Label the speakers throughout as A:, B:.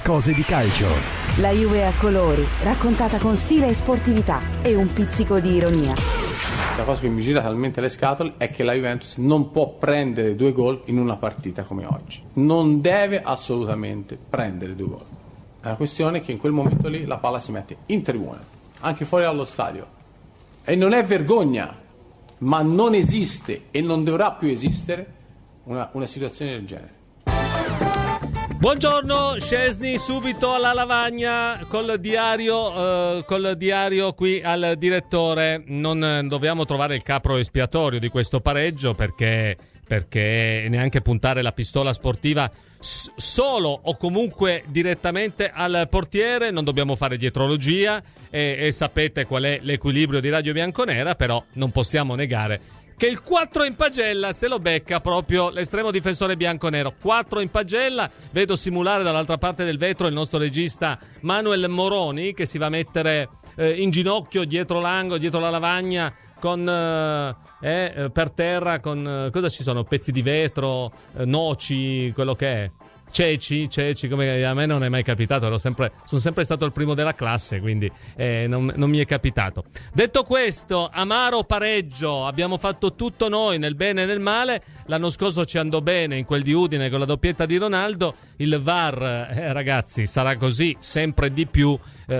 A: Cose di calcio.
B: La Juve a colori, raccontata con stile e sportività e un pizzico di ironia.
C: La cosa che mi gira talmente le scatole è che la Juventus non può prendere 2 gol in una partita come oggi. Non deve assolutamente prendere 2 gol. È una questione che in quel momento lì la palla si mette in tribuna, anche fuori dallo stadio. E non è vergogna, ma non esiste e non dovrà più esistere una situazione del genere.
D: Buongiorno, Szczesny subito alla lavagna col diario qui al direttore. Non dobbiamo trovare il capro espiatorio di questo pareggio perché neanche puntare la pistola sportiva solo o comunque direttamente al portiere. Non dobbiamo fare dietrologia e sapete qual è l'equilibrio di Radio Bianconera, però non possiamo negare che il 4 in pagella se lo becca proprio l'estremo difensore bianconero. 4 in pagella, vedo simulare dall'altra parte del vetro il nostro regista Manuel Moroni che si va a mettere in ginocchio dietro l'angolo, dietro la lavagna con per terra con cosa ci sono? Pezzi di vetro, noci, quello che è. Ceci, come a me non è mai capitato, sono sempre stato il primo della classe, quindi non mi è capitato. Detto questo, amaro pareggio, abbiamo fatto tutto noi nel bene e nel male. L'anno scorso ci andò bene in quel di Udine con la doppietta di Ronaldo. Il VAR, ragazzi, sarà così sempre di più.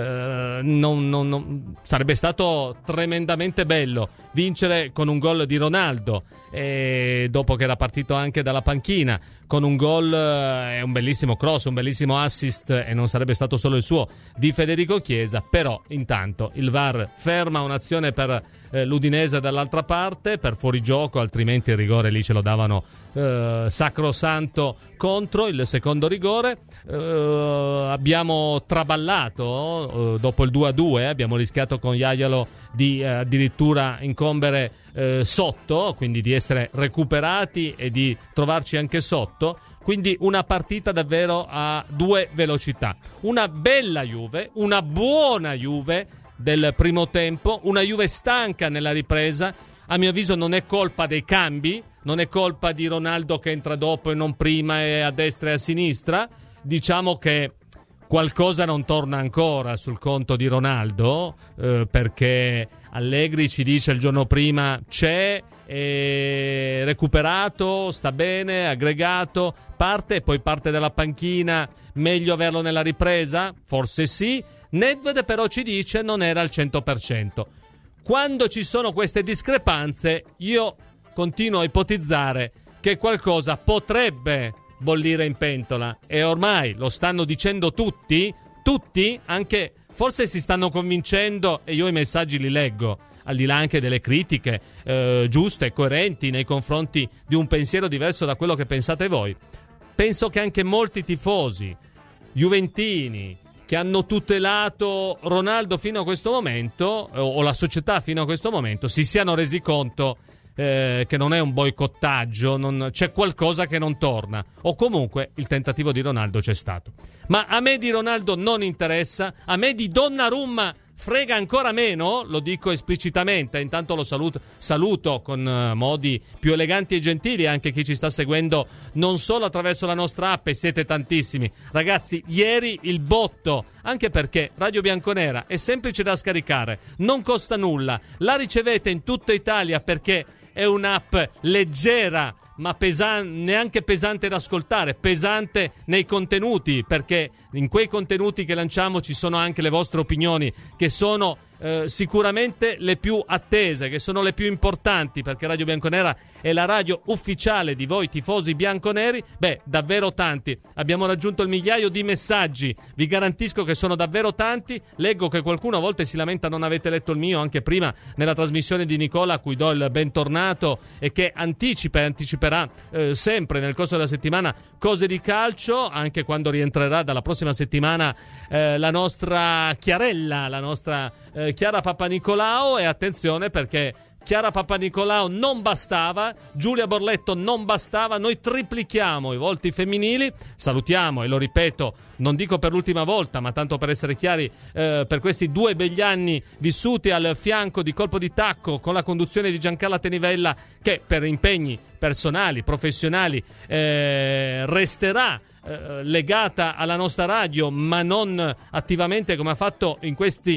D: Sarebbe stato tremendamente bello vincere con un gol di Ronaldo, dopo che era partito anche dalla panchina con un gol e un bellissimo cross, un bellissimo assist, e non sarebbe stato solo il suo, di Federico Chiesa. Però intanto il VAR ferma un'azione per l'Udinese dall'altra parte per fuorigioco, altrimenti il rigore lì ce lo davano sacrosanto contro il secondo rigore. Abbiamo traballato dopo il 2-2, abbiamo rischiato con Jajalo di addirittura incombere sotto, quindi di essere recuperati e di trovarci anche sotto. Quindi una partita davvero a 2 velocità. Una bella Juve, una buona Juve del primo tempo, una Juve stanca nella ripresa. A mio avviso non è colpa dei cambi, non è colpa di Ronaldo che entra dopo e non prima e a destra e a sinistra. Diciamo che qualcosa non torna ancora sul conto di Ronaldo, perché Allegri ci dice il giorno prima c'è, è recuperato, sta bene, aggregato, parte e poi parte dalla panchina, meglio averlo nella ripresa? Forse sì. Nedved però ci dice non era al 100%. Quando ci sono queste discrepanze io continuo a ipotizzare che qualcosa potrebbe bollire in pentola, e ormai lo stanno dicendo tutti, anche forse si stanno convincendo, e io i messaggi li leggo, al di là anche delle critiche giuste e coerenti nei confronti di un pensiero diverso da quello che pensate voi. Penso che anche molti tifosi juventini che hanno tutelato Ronaldo fino a questo momento, o la società fino a questo momento, si siano resi conto che non è un boicottaggio, c'è qualcosa che non torna, o comunque il tentativo di Ronaldo c'è stato. Ma a me di Ronaldo non interessa, a me di Donnarumma frega ancora meno, lo dico esplicitamente. Intanto lo saluto con modi più eleganti e gentili anche chi ci sta seguendo non solo attraverso la nostra app, e siete tantissimi. Ragazzi, ieri il botto, anche perché Radio Bianconera è semplice da scaricare, non costa nulla, la ricevete in tutta Italia perché è un'app leggera ma neanche pesante da ascoltare, pesante nei contenuti, perché in quei contenuti che lanciamo ci sono anche le vostre opinioni, che sono sicuramente le più attese, che sono le più importanti, perché Radio Bianconera è la radio ufficiale di voi tifosi bianconeri. Davvero tanti, abbiamo raggiunto il 1.000.000 di messaggi, vi garantisco che sono davvero tanti. Leggo che qualcuno a volte si lamenta non avete letto il mio anche prima nella trasmissione di Nicola, a cui do il bentornato, e che anticiperà sempre nel corso della settimana cose di calcio, anche quando rientrerà dalla prossima settimana la nostra Chiarella, la nostra Chiara Papanicolao. E attenzione, perché Chiara Papanicolao non bastava, Giulia Borletto non bastava, noi triplichiamo i volti femminili. Salutiamo, e lo ripeto, non dico per l'ultima volta, ma tanto per essere chiari, per questi 2 begli anni vissuti al fianco di Colpo di Tacco con la conduzione di Giancarla Tenivella, che per impegni personali, professionali, resterà legata alla nostra radio, ma non attivamente come ha fatto in questi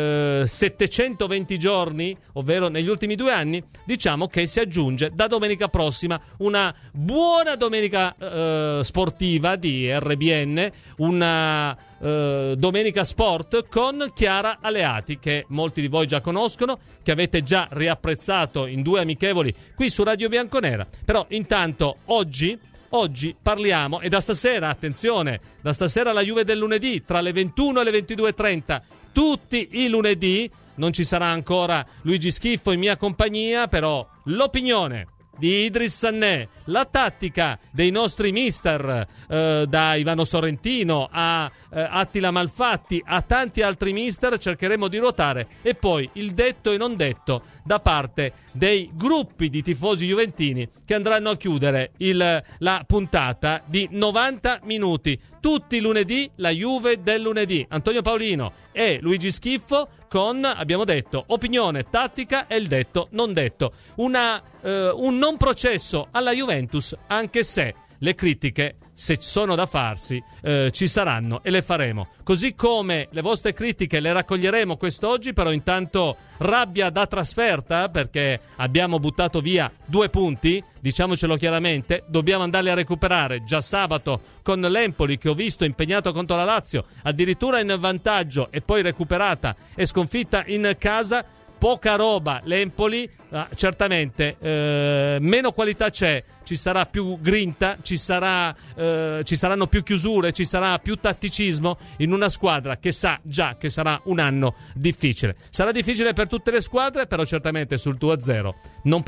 D: 720 giorni, ovvero negli ultimi 2 anni, diciamo che si aggiunge da domenica prossima una buona domenica sportiva di RBN, una Domenica Sport con Chiara Aleati, che molti di voi già conoscono, che avete già riapprezzato in 2 amichevoli qui su Radio Bianconera. Però intanto oggi parliamo, e da stasera, attenzione, da stasera la Juve del lunedì tra le 21 e le 22:30, tutti i lunedì. Non ci sarà ancora Luigi Schiffo in mia compagnia, però l'opinione di Idris Sannè, la tattica dei nostri mister, da Ivano Sorrentino a Attila Malfatti a tanti altri mister, cercheremo di ruotare, e poi il detto e non detto da parte dei gruppi di tifosi juventini che andranno a chiudere la puntata di 90 minuti. Tutti i lunedì la Juve del lunedì. Antonio Paolino e Luigi Schiffo con, abbiamo detto, opinione, tattica e il detto non detto. Un non processo alla Juventus, anche se le critiche, se sono da farsi, ci saranno e le faremo. Così come le vostre critiche le raccoglieremo quest'oggi, però intanto rabbia da trasferta, perché abbiamo buttato via 2 punti, diciamocelo chiaramente, dobbiamo andarli a recuperare già sabato con l'Empoli, che ho visto impegnato contro la Lazio, addirittura in vantaggio e poi recuperata e sconfitta in casa. Poca roba l'Empoli, certamente meno qualità c'è, ci sarà più grinta, ci saranno più chiusure, ci sarà più tatticismo in una squadra che sa già che sarà un anno difficile. Sarà difficile per tutte le squadre, però certamente sul 2-0 non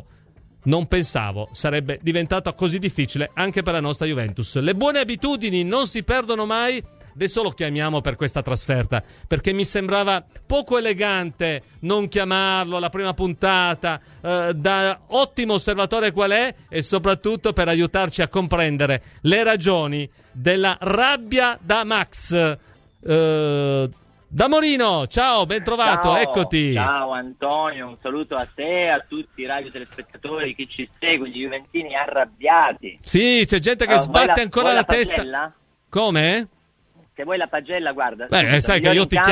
D: pensavo sarebbe diventato così difficile anche per la nostra Juventus. Le buone abitudini non si perdono mai. Adesso lo chiamiamo per questa trasferta, perché mi sembrava poco elegante non chiamarlo alla prima puntata, da ottimo osservatore qual è, e soprattutto per aiutarci a comprendere le ragioni della rabbia da Max. Da Morino, ciao, ben trovato, eccoti.
A: Ciao Antonio, un saluto a te, a tutti i radio telespettatori, chi ci segue, gli juventini arrabbiati.
D: Sì, c'è gente che sbatte ancora la testa.
A: Pagella?
D: Come?
A: Se vuoi la pagella, guarda.
D: Sai che io ti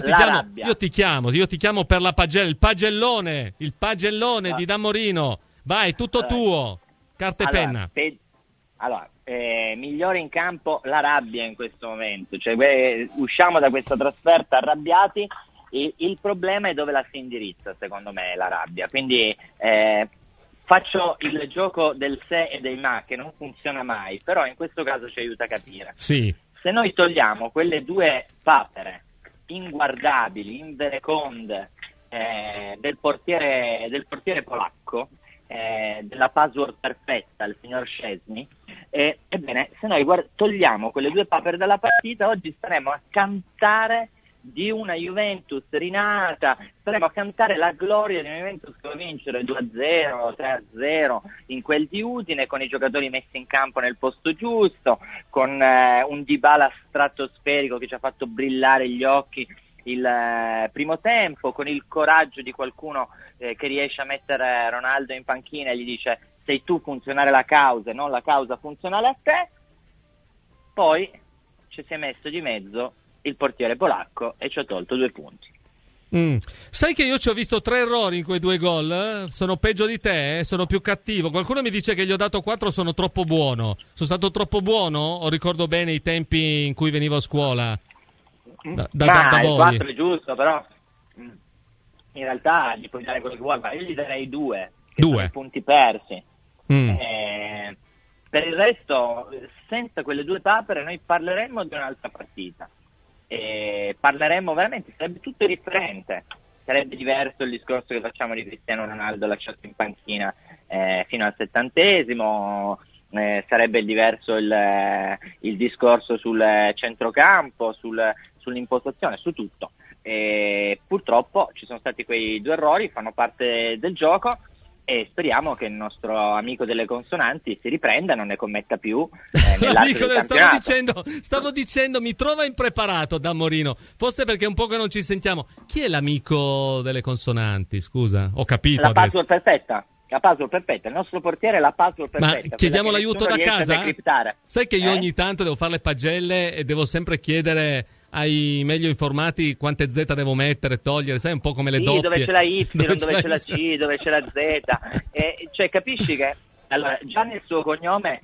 D: chiamo per la pagella, il pagellone di Da Morino. Vai, tutto tuo. Carta e penna.
A: Migliore in campo la rabbia in questo momento. Cioè, usciamo da questa trasferta arrabbiati. Il problema è dove la si indirizza, secondo me, la rabbia. Quindi faccio il gioco del se e dei ma, che non funziona mai, però in questo caso ci aiuta a capire.
D: Sì.
A: Se noi togliamo quelle 2 papere inguardabili, invereconde, del portiere polacco, della password perfetta, il signor Szczesny, ebbene, se noi togliamo quelle 2 papere dalla partita, oggi staremo a cantare di una Juventus rinata, staremo a cantare la gloria di una Juventus che va a vincere 2-0, 3-0 in quel di Udine, con i giocatori messi in campo nel posto giusto, con un Dybala stratosferico che ci ha fatto brillare gli occhi il primo tempo, con il coraggio di qualcuno che riesce a mettere Ronaldo in panchina e gli dice: sei tu funzionare la causa e non la causa funzionale a te. Poi ci si è messo di mezzo il portiere polacco e ci ha tolto 2 punti.
D: Sai che io ci ho visto 3 errori in quei 2 gol? Sono peggio di te? Sono più cattivo? Qualcuno mi dice che gli ho dato 4, sono troppo buono. Sono stato troppo buono? O ricordo bene i tempi in cui venivo a scuola? Da
A: il 4 è giusto, però in realtà gli puoi dare quello che vuoi, ma io gli darei 2 punti persi. Per il resto, senza quelle 2 papere noi parleremmo di un'altra partita. Parleremmo veramente, sarebbe tutto differente, sarebbe diverso il discorso che facciamo di Cristiano Ronaldo lasciato in panchina fino al 70esimo, sarebbe diverso il discorso sul centrocampo, sull'impostazione, su tutto. Purtroppo ci sono stati quei 2 errori, fanno parte del gioco, e speriamo che il nostro amico delle consonanti si riprenda e non ne commetta più nell'arco del campionato.
D: Stavo dicendo, mi trova impreparato Da Morino, forse perché un po' che non ci sentiamo. Chi è l'amico delle consonanti, scusa? Ho capito
A: la
D: adesso.
A: password perfetta. La password perfetta, il nostro portiere è la password perfetta.
D: Ma chiediamo l'aiuto da casa?
A: Decriptare.
D: Sai che io ogni tanto devo fare le pagelle e devo sempre chiedere ai meglio informati quante Z devo mettere, togliere, sai, un po' come le doppie.
A: Dove c'è la Y, dove c'è la C, dove c'è la Z. Cioè, capisci che allora, già nel suo cognome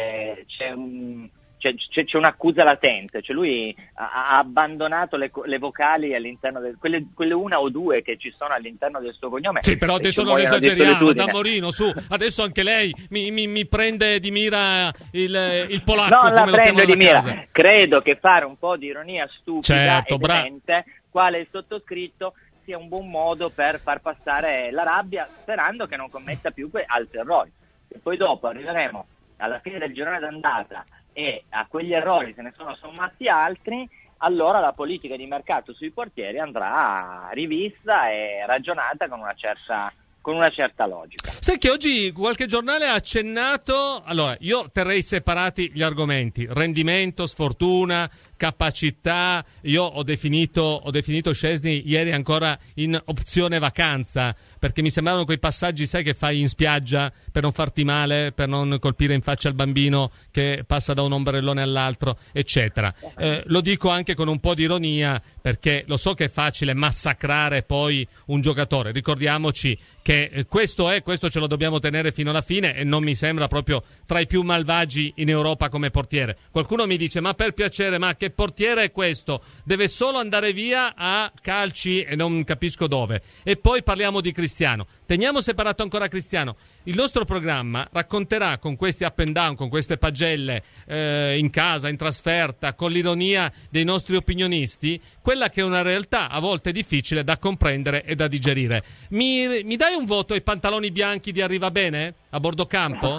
A: c'è un'accusa latente, cioè lui ha abbandonato le vocali all'interno quelle una o due che ci sono all'interno del suo cognome.
D: Sì, però adesso non esageriamo, da Morino, su, adesso anche lei mi prende di mira il polacco.
A: Non la prendo di mira, credo che fare un po' di ironia stupida e demente, quale il sottoscritto, sia un buon modo per far passare la rabbia, sperando che non commetta più altri errori. E poi dopo arriveremo alla fine del girone d'andata e a quegli errori se ne sono sommati altri, allora la politica di mercato sui portieri andrà rivista e ragionata con una certa logica.
D: Sai che oggi qualche giornale ha accennato, allora io terrei separati gli argomenti, rendimento, sfortuna, capacità. Io ho definito Szczęsny ieri ancora in opzione vacanza, perché mi sembravano quei passaggi, sai, che fai in spiaggia per non farti male, per non colpire in faccia il bambino che passa da un ombrellone all'altro, eccetera. Lo dico anche con un po' di ironia, perché lo so che è facile massacrare poi un giocatore. Ricordiamoci che questo ce lo dobbiamo tenere fino alla fine, e non mi sembra proprio tra i più malvagi in Europa come portiere. Qualcuno mi dice: ma per piacere, ma che portiere è questo? Deve solo andare via a calci e non capisco dove. E poi parliamo di Cristiano. Teniamo separato ancora Cristiano. Il nostro programma racconterà con questi up and down, con queste pagelle in casa, in trasferta, con l'ironia dei nostri opinionisti, quella che è una realtà a volte difficile da comprendere e da digerire. Mi dai un voto ai pantaloni bianchi di Arriva Bene a bordo campo?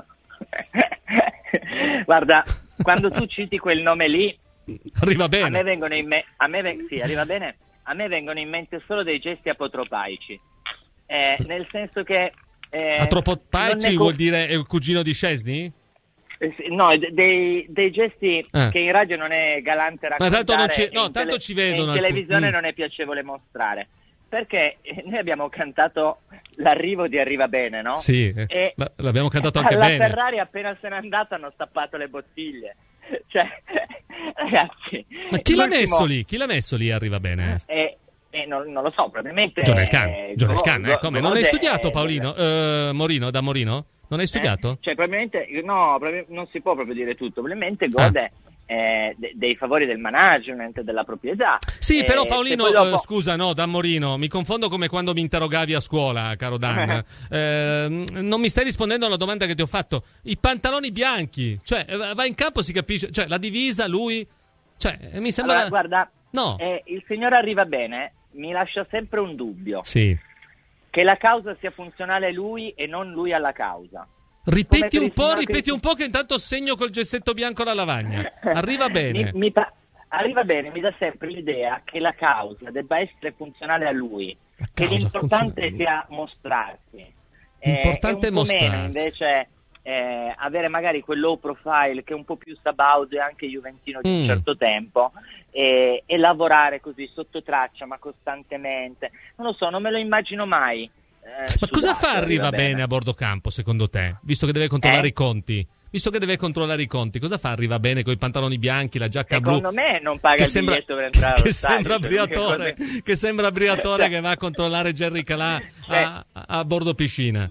A: Guarda, quando tu citi quel nome lì,
D: Arriva Bene.
A: A me vengono in Arriva Bene. A me vengono in mente solo dei gesti apotropaici, nel senso che
D: apotropaici vuol dire è il cugino di Szczęsny?
A: No, dei gesti che in radio non è galante raccontare,
D: tanto ci vedono,
A: in televisione non è piacevole mostrare, perché noi abbiamo cantato l'arrivo di Arriva Bene, no?
D: Sì,
A: e
D: l'abbiamo cantato anche
A: alla
D: bene.
A: Ferrari appena se n'è andata hanno stappato le bottiglie, cioè ragazzi,
D: ma chi l'ha messo lì? Chi l'ha messo lì Arriva Bene?
A: Non lo so, probabilmente
D: John Elkann, come? Non hai studiato, Paolino? Morino? Non hai studiato?
A: Cioè, probabilmente, no, non si può proprio dire tutto, probabilmente gode dei favori del management, della proprietà.
D: Sì, però Paolino, scusa, no, Dan Morino, mi confondo come quando mi interrogavi a scuola, caro Dan. Non mi stai rispondendo alla domanda che ti ho fatto. I pantaloni bianchi, cioè, va in campo, si capisce, cioè, la divisa, lui, cioè, mi sembra...
A: Allora, guarda,
D: no.
A: Il signor Arriva Bene mi lascia sempre un dubbio.
D: Sì.
A: Che la causa sia funzionale lui e non lui alla causa.
D: Ripeti un po' che intanto segno col gessetto bianco la lavagna. Arriva Bene.
A: Arriva Bene, mi dà sempre l'idea che la causa debba essere funzionale a lui, che l'importante sia mostrarsi.
D: Importante
A: è un po'
D: mostrarsi.
A: meno invece avere magari quel low profile che è un po' più sabaudo e anche juventino di un certo tempo, e lavorare così sotto traccia ma costantemente. Non lo so, non me lo immagino mai.
D: Ma cosa fa Arriva Bene a bordo campo, secondo te? Visto che deve controllare i conti. Cosa fa Arriva Bene con i pantaloni bianchi, la giacca blu?
A: Secondo me non paga il biglietto per entrare allo stadio.
D: Che sembra Briatore che va a controllare Gerry Calà a bordo piscina.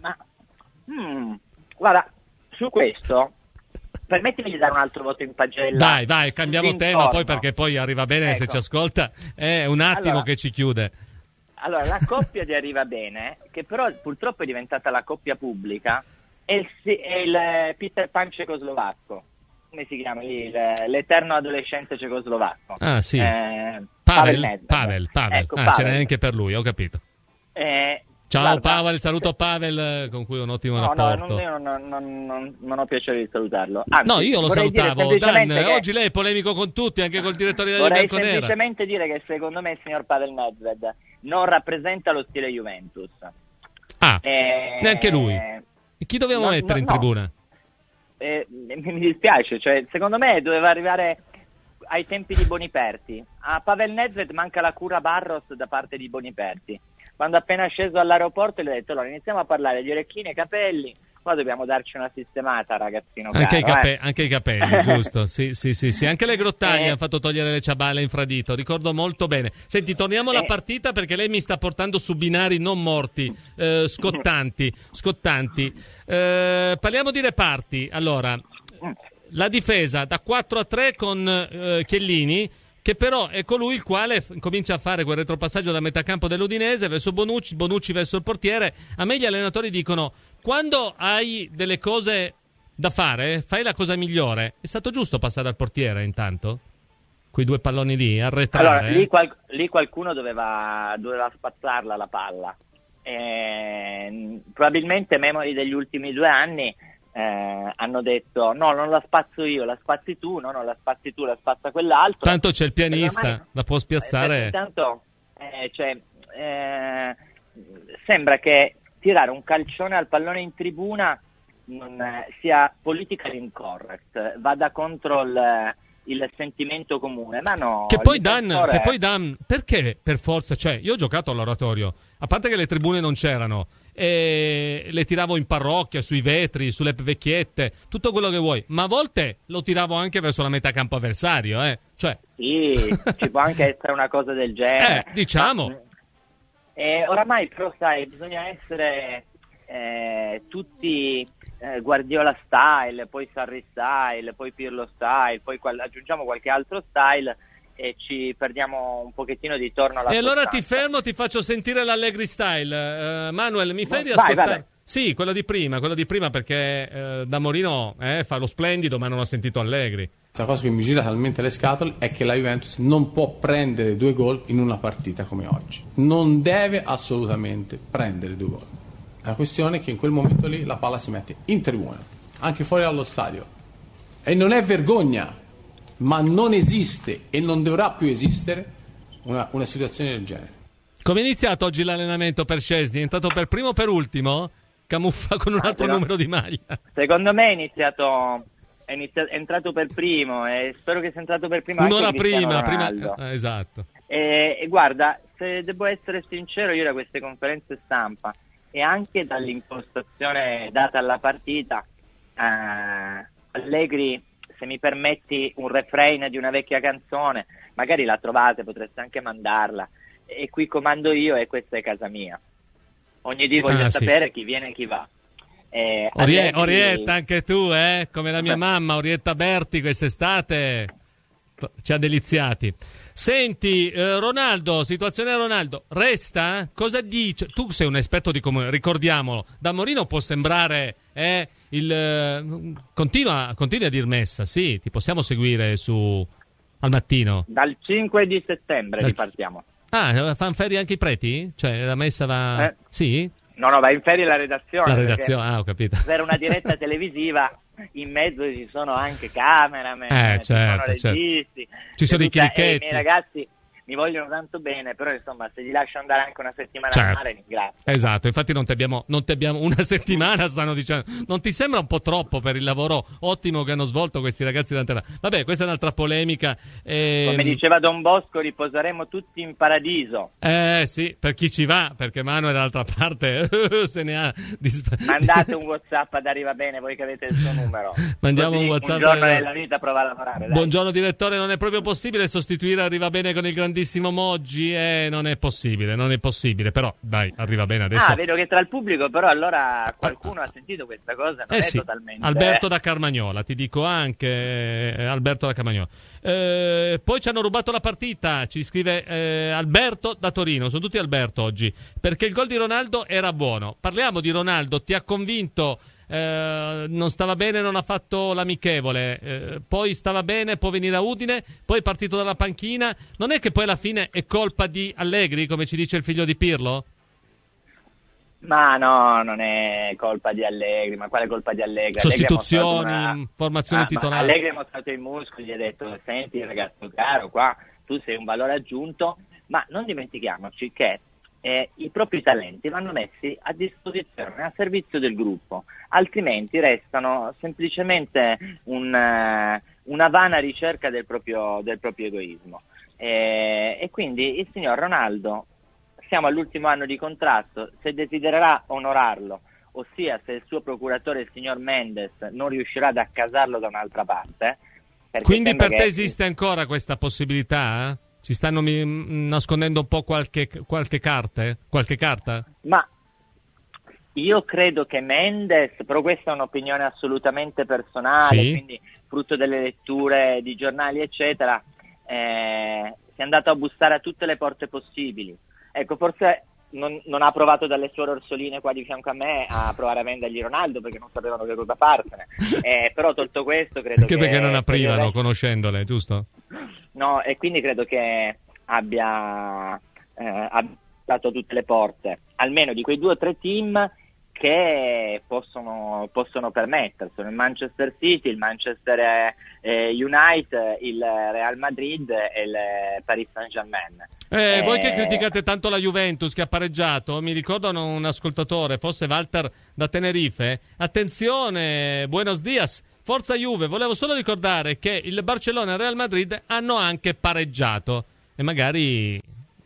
A: Guarda, su questo permettimi di dare un altro voto in pagella.
D: Vai, cambiamo tema poi, perché poi Arriva Bene, ecco, se ci ascolta è un attimo che ci chiude.
A: Allora, la coppia di Arriva Bene, che però purtroppo è diventata la coppia pubblica, è il Peter Pan cecoslovacco. Come si chiama lì? L'eterno adolescente cecoslovacco.
D: Ah, sì.
A: Pavel.
D: Ecco, Pavel. Ce n'è anche per lui, ho capito. Ciao, guarda, Pavel, saluto Pavel, con cui ho un ottimo rapporto.
A: Io non ho piacere di salutarlo.
D: Anzi, no, io lo salutavo. Dan, oggi lei è polemico con tutti, anche col direttore della Bianconera.
A: Vorrei semplicemente dire che secondo me il signor Pavel Nedved non rappresenta lo stile Juventus.
D: Neanche lui. Chi dovevamo mettere in tribuna?
A: Mi dispiace, cioè, secondo me doveva arrivare ai tempi di Boniperti. A Pavel Nedved manca la cura Barros da parte di Boniperti. quando appena sceso all'aeroporto gli ho detto: allora iniziamo a parlare di orecchini e capelli, poi dobbiamo darci una sistemata, ragazzino
D: anche,
A: caro,
D: anche i capelli, giusto? Sì. Anche le grottaglie hanno fatto togliere le ciaballe in infradito, ricordo molto bene. Senti, torniamo alla partita, perché lei mi sta portando su binari non morti, scottanti. Parliamo di reparti. Allora, la difesa da 4-3 con Chiellini, che però è colui il quale comincia a fare quel retropassaggio da metà campo dell'Udinese verso Bonucci verso il portiere. A me gli allenatori dicono: quando hai delle cose da fare, fai la cosa migliore. È stato giusto passare al portiere intanto? Quei due palloni lì, arretrare?
A: Allora, lì qualcuno doveva spazzarla la palla. Probabilmente memori degli ultimi 2 anni hanno detto: no, non la spazzo io, la spazzi tu, no, non la spazzi tu, la spazza quell'altro.
D: Tanto c'è il pianista, ormai, la può spiazzare.
A: Intanto sembra che tirare un calcione al pallone in tribuna non sia politically incorrect, vada contro il sentimento comune, ma no.
D: Che poi Dan, perché per forza? Cioè, io ho giocato all'oratorio, a parte che le tribune non c'erano, e le tiravo in parrocchia, sui vetri, sulle vecchiette, tutto quello che vuoi, ma a volte lo tiravo anche verso la metà campo avversario, cioè.
A: Sì, ci può anche essere una cosa del genere.
D: Diciamo.
A: Oramai però sai, bisogna essere tutti Guardiola style, poi Sarri style, poi Pirlo style, poi aggiungiamo qualche altro style e ci perdiamo un pochettino di torno alla
D: sostanza.
A: Allora
D: ti fermo, ti faccio sentire l'Allegri style. Manuel, mi fai riascoltare? Vai. Sì, quello di prima, perché da Mourinho fa lo splendido, ma non ho sentito Allegri.
C: La cosa che mi gira talmente le scatole è che la Juventus non può prendere 2 gol in una partita come oggi. Non deve assolutamente prendere 2 gol. È una questione che in quel momento lì la palla si mette in tribuna, anche fuori dallo stadio. E non è vergogna, ma non esiste e non dovrà più esistere una situazione del genere.
D: Come è iniziato oggi l'allenamento per Szczęsny? È entrato per primo o per ultimo? Camuffa con un altro numero di maglia.
A: Secondo me è entrato per primo e spero che sia entrato per primo
D: un'ora
A: anche
D: prima, esatto.
A: E guarda, se devo essere sincero, io da queste conferenze stampa e anche dall'impostazione data alla partita, Allegri, se mi permetti un refrain di una vecchia canzone, magari la trovate, potreste anche mandarla, e qui comando io e questa è casa mia. Ogni dì voglio sapere chi viene e chi va.
D: Orietta, anche tu, come la mia mamma, Orietta Berti, quest'estate ci ha deliziati. Senti, Ronaldo, situazione Ronaldo, resta? Cosa dice? Tu sei un esperto di comunicazione, ricordiamolo. Da Mourinho può sembrare continua a dir messa, sì, ti possiamo seguire al mattino.
A: Dal 5 di settembre ripartiamo.
D: Fanno ferie anche i preti? Cioè la messa va... Sì?
A: No, va in ferie la redazione.
D: La redazione, ho capito.
A: Per una diretta televisiva in mezzo ci sono anche cameraman, ci sono registi,
D: ci sono i chirichetti.
A: I miei ragazzi mi vogliono tanto bene, però insomma se gli lascio andare anche una settimana al mare, ringrazio.
D: Esatto, infatti non ti abbiamo una settimana, stanno dicendo. Non ti sembra un po' troppo per il lavoro ottimo che hanno svolto questi ragazzi dell'Antera? Vabbè, questa è un'altra polemica.
A: Come diceva Don Bosco, riposeremo tutti in paradiso.
D: Sì, per chi ci va, perché Manuel dall'altra parte se ne ha.
A: Mandate un WhatsApp ad Arriva Bene, voi che avete il suo numero.
D: Mandiamo un WhatsApp.
A: Un giorno nella vita prova a lavorare. Dai.
D: Buongiorno direttore, non è proprio possibile sostituire Arriva Bene con il grandissimo Moggi? Non è possibile, però dai, Arriva Bene adesso.
A: Vedo che tra il pubblico però allora qualcuno ha sentito questa cosa, non è
D: sì.
A: Totalmente.
D: Alberto da Carmagnola, ti dico anche Alberto da Carmagnola. Poi ci hanno rubato la partita, ci scrive Alberto da Torino, sono tutti Alberto oggi, perché il gol di Ronaldo era buono. Parliamo di Ronaldo, ti ha convinto? Non stava bene, non ha fatto l'amichevole, poi stava bene, può venire a Udine, poi è partito dalla panchina. Non è che poi alla fine è colpa di Allegri, come ci dice il figlio di Pirlo?
A: Ma no, non è colpa di Allegri, ma quale colpa di Allegri?
D: Sostituzioni, formazione titolare.
A: Allegri ha mostrato i muscoli, gli ha detto: senti ragazzo caro, qua tu sei un valore aggiunto, ma non dimentichiamoci che i propri talenti vanno messi a disposizione, a servizio del gruppo, altrimenti restano semplicemente una vana ricerca del proprio egoismo. E quindi il signor Ronaldo siamo all'ultimo anno di contratto, se desidererà onorarlo, ossia se il suo procuratore, il signor Mendes, non riuscirà ad accasarlo da un'altra parte.
D: Quindi per te esiste ancora questa possibilità? Eh? Ci stanno nascondendo un po' qualche carta?
A: Ma io credo che Mendes, però questa è un'opinione assolutamente personale,
D: sì,
A: quindi frutto delle letture di giornali eccetera, si è andato a bussare a tutte le porte possibili. Ecco, forse non ha provato dalle sue orsoline qua di fianco a me a provare a vendergli Ronaldo perché non sapevano che cosa farsene. Però tolto questo credo
D: anche
A: che...
D: perché non aprivano conoscendole, giusto?
A: No, e quindi credo che abbia dato tutte le porte, almeno di quei 2 o 3 team che possono permetterselo: il Manchester City, il Manchester United, il Real Madrid e il Paris Saint-Germain.
D: Voi che criticate tanto la Juventus che ha pareggiato, mi ricordano un ascoltatore, forse Walter da Tenerife, attenzione, buenos dias, forza Juve, volevo solo ricordare che il Barcellona e il Real Madrid hanno anche pareggiato e magari...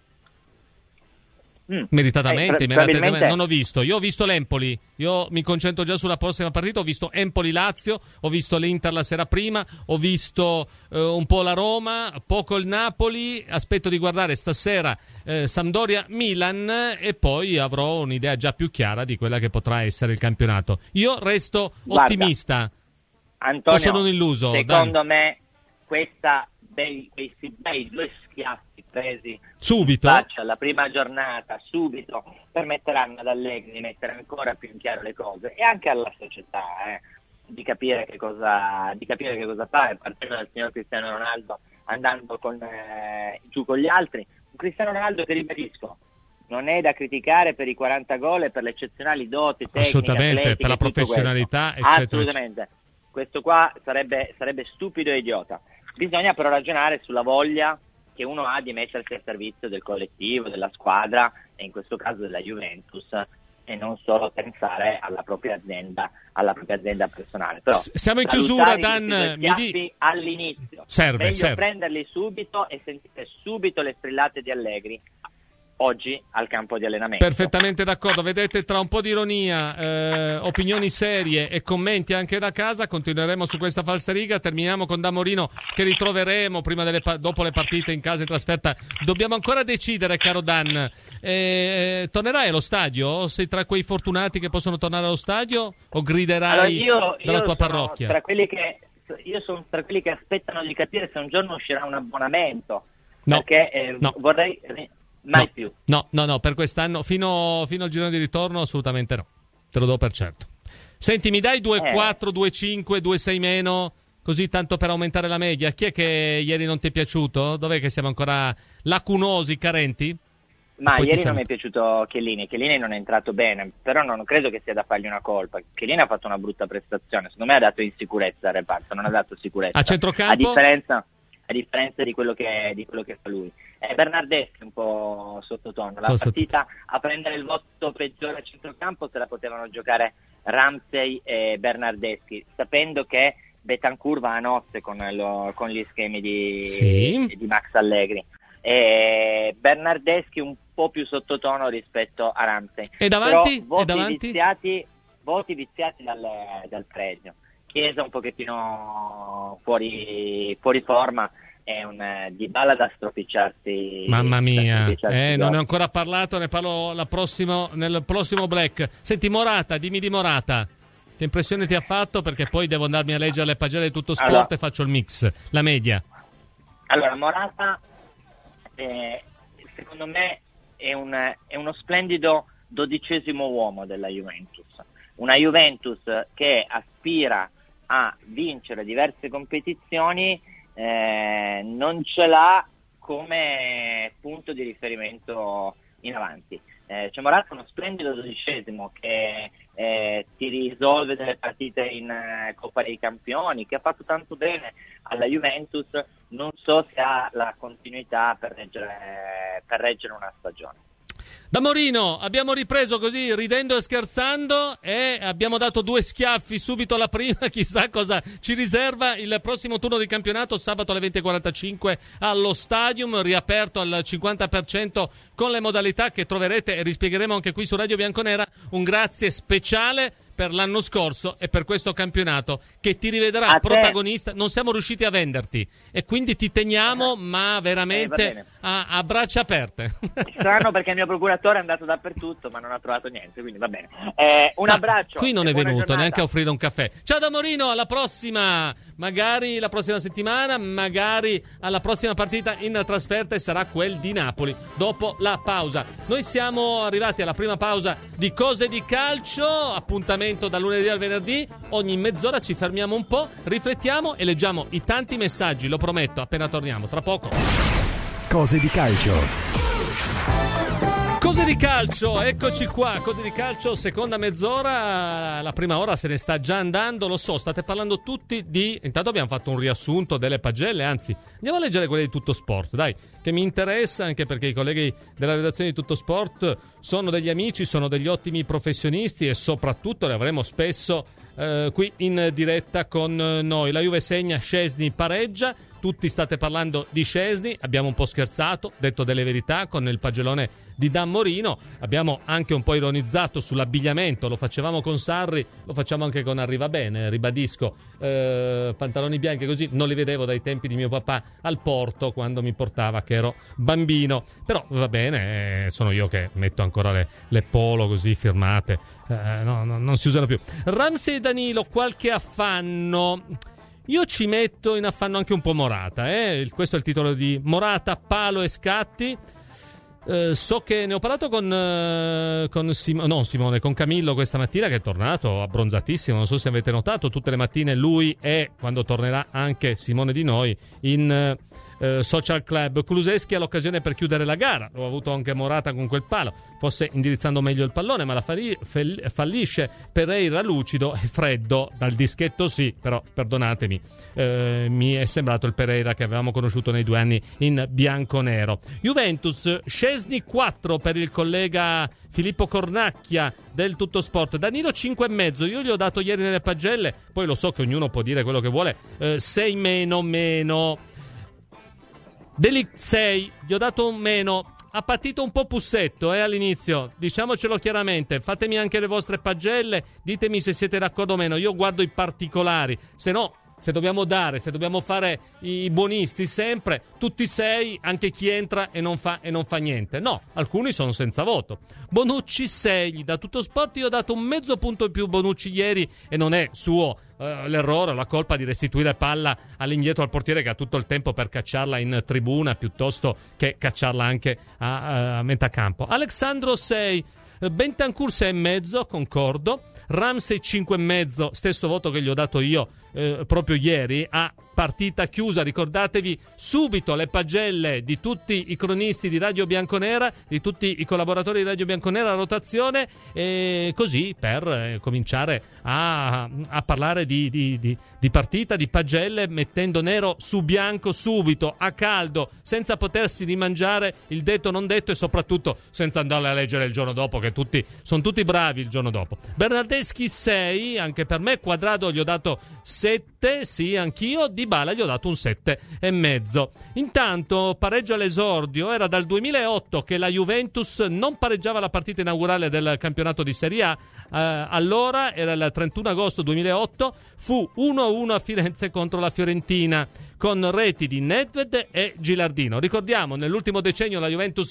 D: Meritatamente, non ho visto. Io ho visto l'Empoli. Io mi concentro già sulla prossima partita. Ho visto Empoli-Lazio, ho visto l'Inter la sera prima, ho visto un po' la Roma, poco il Napoli. Aspetto di guardare stasera Sampdoria-Milan e poi avrò un'idea già più chiara di quella che potrà essere il campionato. Io resto ottimista.
A: Antonio,
D: o sono un illuso?
A: Secondo me questi bei 2 schiaffi presi
D: subito
A: alla prima giornata, subito, permetteranno ad Allegri di mettere ancora più in chiaro le cose e anche alla società di capire che cosa fare, partendo dal signor Cristiano Ronaldo, andando giù con gli altri. Un Cristiano Ronaldo che, ribadisco, non è da criticare per i 40 gol e per le eccezionali doti tecniche,
D: assolutamente, per la professionalità, eccetera.
A: Assolutamente. Questo qua sarebbe stupido e idiota. Bisogna però ragionare sulla voglia che uno ha di mettersi al servizio del collettivo, della squadra e in questo caso della Juventus, e non solo pensare alla propria azienda personale. Però
D: siamo in chiusura, Dan,
A: all'inizio
D: serve
A: prenderli subito e sentire subito le strillate di Allegri oggi al campo di allenamento.
D: Perfettamente d'accordo. Vedete, tra un po' di ironia, opinioni serie e commenti anche da casa, continueremo su questa falsariga. Terminiamo con Damorino, che ritroveremo dopo le partite in casa e in trasferta. Dobbiamo ancora decidere, caro Dan, tornerai allo stadio? Sei tra quei fortunati che possono tornare allo stadio o griderai dalla tua parrocchia?
A: Io sono tra quelli che aspettano di capire se un giorno uscirà un abbonamento,
D: no,
A: perché
D: no.
A: vorrei... Mai più.
D: No, per quest'anno, fino al girone di ritorno, assolutamente no. Te lo do per certo. Senti, mi dai 2,4, 2,5, 2,6 meno, così tanto per aumentare la media? Chi è che ieri non ti è piaciuto? Dov'è che siamo ancora lacunosi, carenti?
A: Ma ieri non mi è piaciuto Chiellini non è entrato bene, però non credo che sia da fargli una colpa. Chiellini ha fatto una brutta prestazione, secondo me ha dato insicurezza al reparto, non ha dato sicurezza.
D: A centrocampo?
A: A differenza di quello che fa lui. Bernardeschi un po' sottotono. La partita a prendere il voto peggiore a centrocampo se la potevano giocare Ramsey e Bernardeschi, sapendo che Bentancur va a nozze con gli schemi di Max Allegri. E Bernardeschi un po' più sottotono rispetto a Ramsey.
D: E davanti?
A: Voti viziati dal premio. Chiesa un pochettino fuori forma, è un Dybala da stropicciarsi.
D: Mamma mia, non ne ho ancora parlato, ne parlo nel prossimo Black. Senti, Morata, dimmi di Morata. Che impressione ti ha fatto? Perché poi devo andarmi a leggere le pagine di Tutto Sport e faccio il mix, la media.
A: Allora, Morata secondo me è uno splendido 12° uomo della Juventus. Una Juventus che aspira a vincere diverse competizioni, non ce l'ha come punto di riferimento in avanti. C'è Morata, uno splendido 12° che ti risolve delle partite in Coppa dei Campioni, che ha fatto tanto bene alla Juventus. Non so se ha la continuità per reggere una stagione.
D: Da Morino abbiamo ripreso così ridendo e scherzando e abbiamo dato 2 schiaffi subito alla prima. Chissà cosa ci riserva il prossimo turno di campionato sabato alle 20:45 allo Stadium, riaperto al 50% con le modalità che troverete e rispiegheremo anche qui su Radio Bianconera. Un grazie speciale per l'anno scorso e per questo campionato che ti rivedrà protagonista. Non siamo riusciti a venderti e quindi ti teniamo, ma veramente a braccia aperte.
A: Strano perché il mio procuratore è andato dappertutto ma non ha trovato niente, quindi va bene. Un abbraccio.
D: Qui non è venuto neanche a offrire un caffè. Ciao da Morino, alla prossima, magari la prossima settimana, magari alla prossima partita in trasferta e sarà quel di Napoli dopo la pausa. Noi siamo arrivati alla prima pausa di Cose di Calcio, appuntamento da lunedì al venerdì, ogni mezz'ora ci fermiamo un po', riflettiamo e leggiamo i tanti messaggi, lo prometto, appena torniamo, tra poco.
E: Cose di Calcio.
D: Cose di Calcio, eccoci qua, Cose di Calcio, seconda mezz'ora, la prima ora se ne sta già andando, lo so, state parlando tutti di... Intanto abbiamo fatto un riassunto delle pagelle, anzi, andiamo a leggere quelle di Tutto Sport, dai, che mi interessa, anche perché i colleghi della redazione di Tutto Sport sono degli amici, sono degli ottimi professionisti e soprattutto li avremo spesso qui in diretta con noi. La Juve segna, Szczęsny pareggia. Tutti state parlando di Szczęsny, abbiamo un po' scherzato, detto delle verità con il pagellone di Dan Morino, abbiamo anche un po' ironizzato sull'abbigliamento, lo facevamo con Sarri, lo facciamo anche con Arriva Bene, ribadisco, pantaloni bianchi così, non li vedevo dai tempi di mio papà al porto quando mi portava che ero bambino, però va bene, sono io che metto ancora le polo così firmate, no, non si usano più. Ramsey e Danilo, qualche affanno... Io ci metto in affanno anche un po' Morata, questo è il titolo di Morata, palo e scatti. So che ne ho parlato con Camillo questa mattina, che è tornato abbronzatissimo, non so se avete notato, tutte le mattine lui è, quando tornerà anche Simone Di Noi, in Social Club. Kulusevski ha l'occasione per chiudere la gara, l'ho avuto anche Morata con quel palo, forse indirizzando meglio il pallone, ma la fallisce. Pereira lucido e freddo dal dischetto, sì, però perdonatemi, mi è sembrato il Pereira che avevamo conosciuto nei 2 anni in bianconero. Juventus, Szczęsny 4 per il collega Filippo Cornacchia del Tutto Sport. Danilo 5,5, io gli ho dato ieri nelle pagelle, poi lo so che ognuno può dire quello che vuole, 6 meno. Delic 6, gli ho dato un meno, ha patito un po' Pussetto all'inizio, diciamocelo chiaramente, fatemi anche le vostre pagelle, ditemi se siete d'accordo o meno, io guardo i particolari, se no, se dobbiamo fare i buonisti sempre, tutti 6, anche chi entra e non fa niente, no, alcuni sono senza voto. Bonucci 6, gli da Tutto Sport, io ho dato un mezzo punto in più Bonucci ieri e non è suo l'errore, la colpa di restituire palla all'indietro al portiere che ha tutto il tempo per cacciarla in tribuna piuttosto che cacciarla anche a metà campo. Alexandro 6, Bentancur 6,5, concordo. Ramsey 5,5, stesso voto che gli ho dato io proprio ieri a partita chiusa. Ricordatevi subito le pagelle di tutti i cronisti di Radio Bianconera, di tutti i collaboratori di Radio Bianconera a rotazione, così per cominciare a parlare di partita, di pagelle, mettendo nero su bianco subito, a caldo, senza potersi rimangiare il detto non detto e soprattutto senza andarle a leggere il giorno dopo, che sono tutti bravi il giorno dopo. Bernardeschi 6, anche per me. Quadrado gli ho dato 7, sì, anch'io. Dybala gli ho dato un 7,5. Intanto pareggio all'esordio, era dal 2008 che la Juventus non pareggiava la partita inaugurale del campionato di Serie A. Allora era il 31 agosto 2008, fu 1-1 a Firenze contro la Fiorentina con reti di Nedved e Gilardino. Ricordiamo, nell'ultimo decennio la Juventus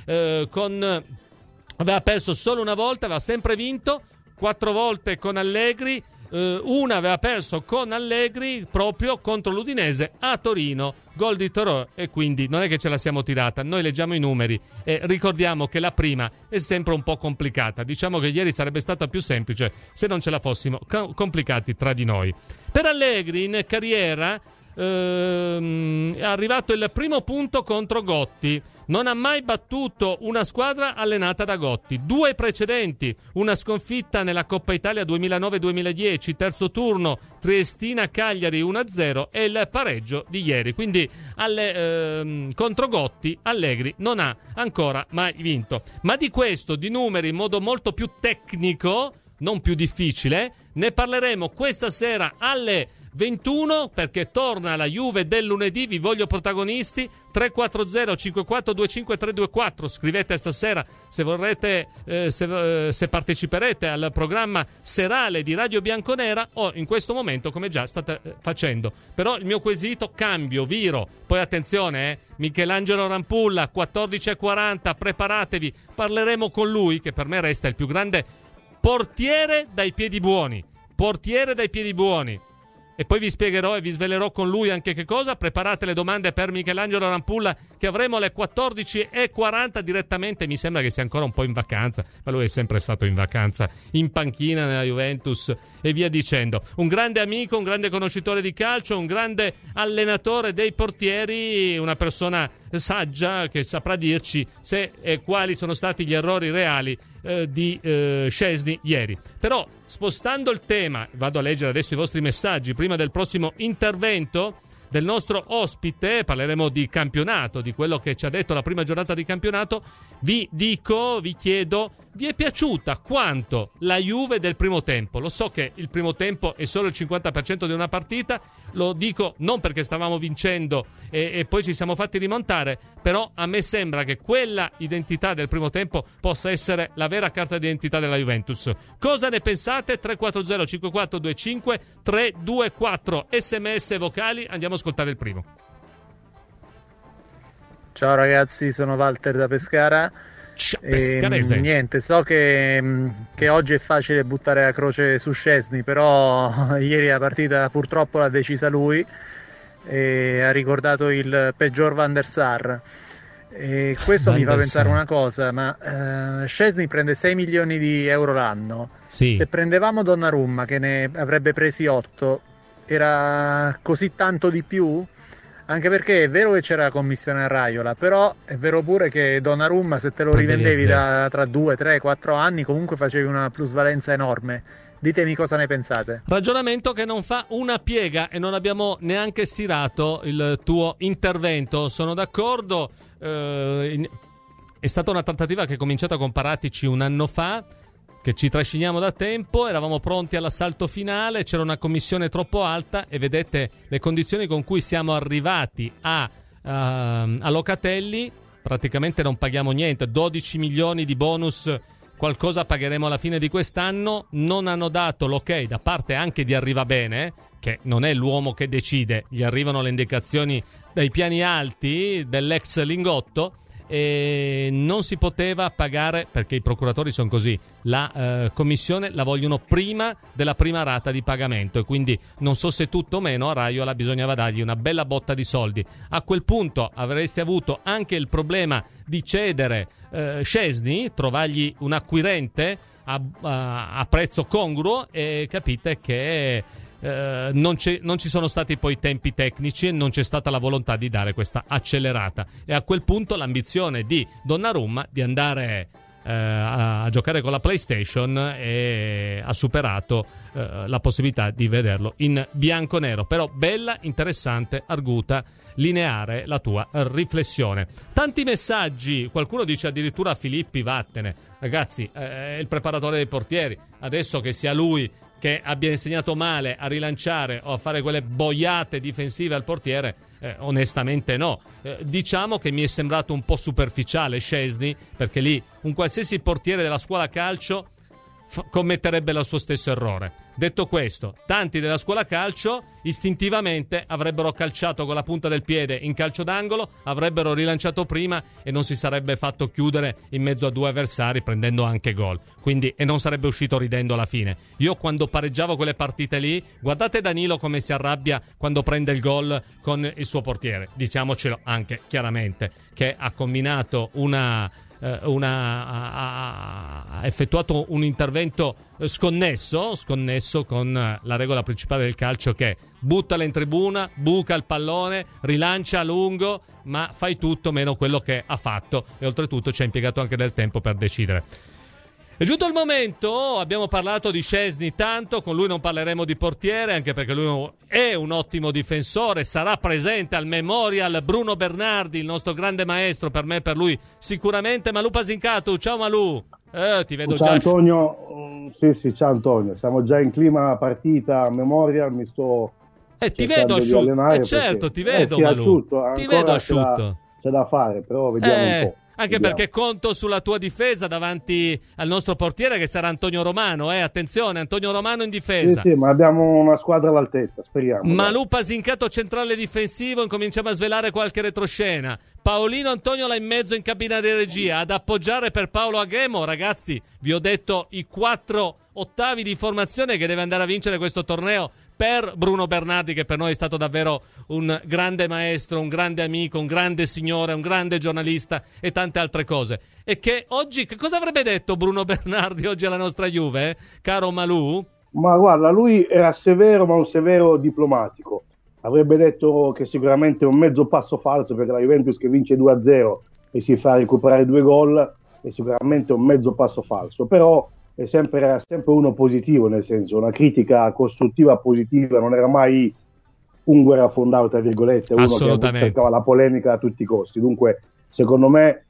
D: aveva perso solo una volta, aveva sempre vinto 4 volte con Allegri. Una aveva perso con Allegri proprio contro l'Udinese a Torino, gol di Torò, e quindi non è che ce la siamo tirata. Noi leggiamo i numeri e ricordiamo che la prima è sempre un po' complicata. Diciamo che ieri sarebbe stata più semplice se non ce la fossimo complicati tra di noi. Per Allegri in carriera è arrivato il primo punto contro Gotti, non ha mai battuto una squadra allenata da Gotti. 2 precedenti, una sconfitta nella Coppa Italia 2009-2010, terzo turno Triestina-Cagliari 1-0 e il pareggio di ieri. Quindi contro Gotti Allegri non ha ancora mai vinto. Ma di questo, di numeri in modo molto più tecnico, non più difficile, ne parleremo questa sera alle 21, perché torna la Juve del lunedì. Vi voglio protagonisti. 340 5425 324. Scrivete stasera se vorrete, se parteciperete al programma serale di Radio Bianconera, o in questo momento come già state facendo. Però il mio quesito cambio, viro. Poi attenzione, Michelangelo Rampulla 14:40, preparatevi, parleremo con lui, che per me resta il più grande portiere dai piedi buoni. E poi vi spiegherò e vi svelerò con lui anche che cosa. Preparate le domande per Michelangelo Rampulla, che avremo alle 14:40 direttamente. Mi sembra che sia ancora un po' in vacanza, ma lui è sempre stato in vacanza, in panchina nella Juventus e via dicendo. Un grande amico, un grande conoscitore di calcio, un grande allenatore dei portieri, una persona saggia che saprà dirci se e quali sono stati gli errori reali di Szczesny ieri. Però, spostando il tema, vado a leggere adesso i vostri messaggi prima del prossimo intervento del nostro ospite. Parleremo di campionato, di quello che ci ha detto la prima giornata di campionato. Vi chiedo, vi è piaciuta quanto la Juve del primo tempo? Lo so che il primo tempo è solo il 50% di una partita, lo dico non perché stavamo vincendo e poi ci siamo fatti rimontare, però a me sembra che quella identità del primo tempo possa essere la vera carta d'identità della Juventus. Cosa ne pensate? 340 5425 324, sms vocali. Andiamo a ascoltare il primo.
F: Ciao ragazzi, sono Walter da Pescara.
D: Pescarese.
F: Niente, so che oggi è facile buttare la croce su Szczesny, però ieri la partita purtroppo l'ha decisa lui e ha ricordato il peggior Van der Sar. E questo mi fa pensare una cosa, ma Szczesny prende 6 milioni di euro l'anno.
D: Sì.
F: Se prendevamo Donnarumma, che ne avrebbe presi 8, era così tanto di più? Anche perché è vero che c'era la commissione a Raiola, però è vero pure che Donnarumma, se te lo rivendevi tra 2, 3, 4 anni, comunque facevi una plusvalenza enorme. Ditemi cosa ne pensate.
D: Ragionamento che non fa una piega e non abbiamo neanche stirato il tuo intervento. Sono d'accordo. È stata una trattativa che è cominciata con Paratici un anno fa, che ci trasciniamo da tempo, eravamo pronti all'assalto finale, c'era una commissione troppo alta e vedete le condizioni con cui siamo arrivati a Locatelli. Praticamente non paghiamo niente, 12 milioni di bonus, qualcosa pagheremo alla fine di quest'anno. Non hanno dato l'ok da parte anche di Arrivabene, che non è l'uomo che decide, gli arrivano le indicazioni dai piani alti dell'ex Lingotto. E non si poteva pagare, perché i procuratori sono così, la commissione la vogliono prima della prima rata di pagamento, e quindi non so se tutto o meno a Raiola bisognava dargli una bella botta di soldi. A quel punto avreste avuto anche il problema di cedere Szczesny, trovargli un acquirente a prezzo congruo, e capite che non ci sono stati poi tempi tecnici e non c'è stata la volontà di dare questa accelerata, e a quel punto l'ambizione di Donnarumma di andare a giocare con la PlayStation ha superato la possibilità di vederlo in bianco-nero. Però bella, interessante, arguta, lineare la tua riflessione. Tanti messaggi, qualcuno dice addirittura Filippi vattene. Ragazzi, è il preparatore dei portieri, adesso che sia lui che abbia insegnato male a rilanciare o a fare quelle boiate difensive al portiere, onestamente no. Diciamo che mi è sembrato un po' superficiale Szczesny, perché lì un qualsiasi portiere della scuola calcio commetterebbe lo suo stesso errore. Detto questo, tanti della scuola calcio istintivamente avrebbero calciato con la punta del piede in calcio d'angolo, avrebbero rilanciato prima e non si sarebbe fatto chiudere in mezzo a due avversari prendendo anche gol, quindi, e non sarebbe uscito ridendo alla fine. Io quando pareggiavo quelle partite lì, guardate Danilo come si arrabbia quando prende il gol con il suo portiere, diciamocelo anche chiaramente, che ha combinato una ha effettuato un intervento sconnesso con la regola principale del calcio, che buttala in tribuna, buca il pallone, rilancia a lungo, ma fai tutto meno quello che ha fatto, e oltretutto ci ha impiegato anche del tempo per decidere. È giunto il momento, abbiamo parlato di Szczęsny tanto, con lui non parleremo di portiere, anche perché lui è un ottimo difensore, sarà presente al Memorial Bruno Bernardi, il nostro grande maestro, per me e per lui sicuramente. Malù Pasincatu, ciao Malù, ti vedo
G: ciao
D: già.
G: Antonio, sì, ciao Antonio, siamo già in clima partita Memorial, mi sto
D: ti vedo asciutto, certo, ti vedo
G: sì,
D: Malù,
G: asciutto,
D: ti vedo asciutto.
G: C'è da fare, però vediamo un po'.
D: Anche perché conto sulla tua difesa davanti al nostro portiere, che sarà Antonio Romano. Attenzione, Antonio Romano in difesa.
G: Sì, ma abbiamo una squadra all'altezza, speriamo.
D: Malù Pasincato centrale difensivo, incominciamo a svelare qualche retroscena. Paolino Antonio là in mezzo in cabina di regia ad appoggiare per Paolo Aghemo. Ragazzi, vi ho detto i 4 ottavi di formazione che deve andare a vincere questo torneo per Bruno Bernardi, che per noi è stato davvero un grande maestro, un grande amico, un grande signore, un grande giornalista e tante altre cose. E che oggi, che cosa avrebbe detto Bruno Bernardi oggi alla nostra Juve, caro Malù?
G: Ma guarda, lui era severo, ma un severo diplomatico. Avrebbe detto che sicuramente è un mezzo passo falso, perché la Juventus che vince 2-0 e si fa recuperare 2 gol è sicuramente un mezzo passo falso, però era sempre uno positivo, nel senso, una critica costruttiva positiva, non era mai un guerrafondato, tra virgolette, uno che cercava la polemica a tutti i costi. Dunque, secondo me,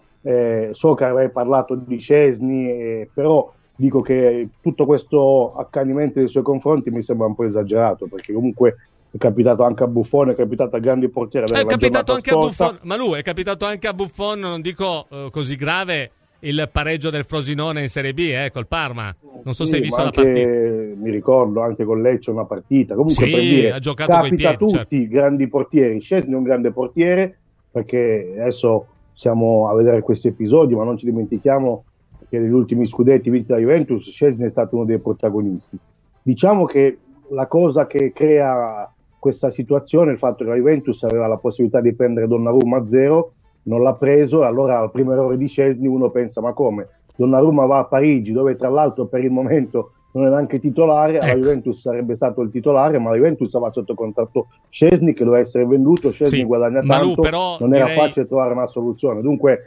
G: so che avrei parlato di Szczęsny, però dico che tutto questo accanimento nei suoi confronti mi sembra un po' esagerato, perché comunque è capitato anche a Buffon, è capitato a grandi portieri.
D: È capitato anche a Buffon, ma lui è capitato anche a Buffon, non dico così grave, il pareggio del Frosinone in Serie B col Parma. Non so se hai visto la partita.
G: Mi ricordo anche con Lecce una partita. Comunque,
D: sì,
G: per dire,
D: ha giocato
G: capita a tutti,
D: certo.
G: Grandi portieri. Szczęsny è un grande portiere, perché adesso siamo a vedere questi episodi, ma non ci dimentichiamo che negli ultimi scudetti vinti da Juventus Szczęsny è stato uno dei protagonisti. Diciamo che la cosa che crea questa situazione è il fatto che la Juventus aveva la possibilità di prendere Donnarumma a 0, non l'ha preso, e allora al primo errore di Szczęsny uno pensa: ma come? Donnarumma va a Parigi, dove tra l'altro per il momento non è neanche titolare, alla Juventus sarebbe stato il titolare, ma la Juventus aveva sotto contratto Szczęsny che doveva essere venduto, Szczęsny guadagna tanto, però non era facile trovare una soluzione. Dunque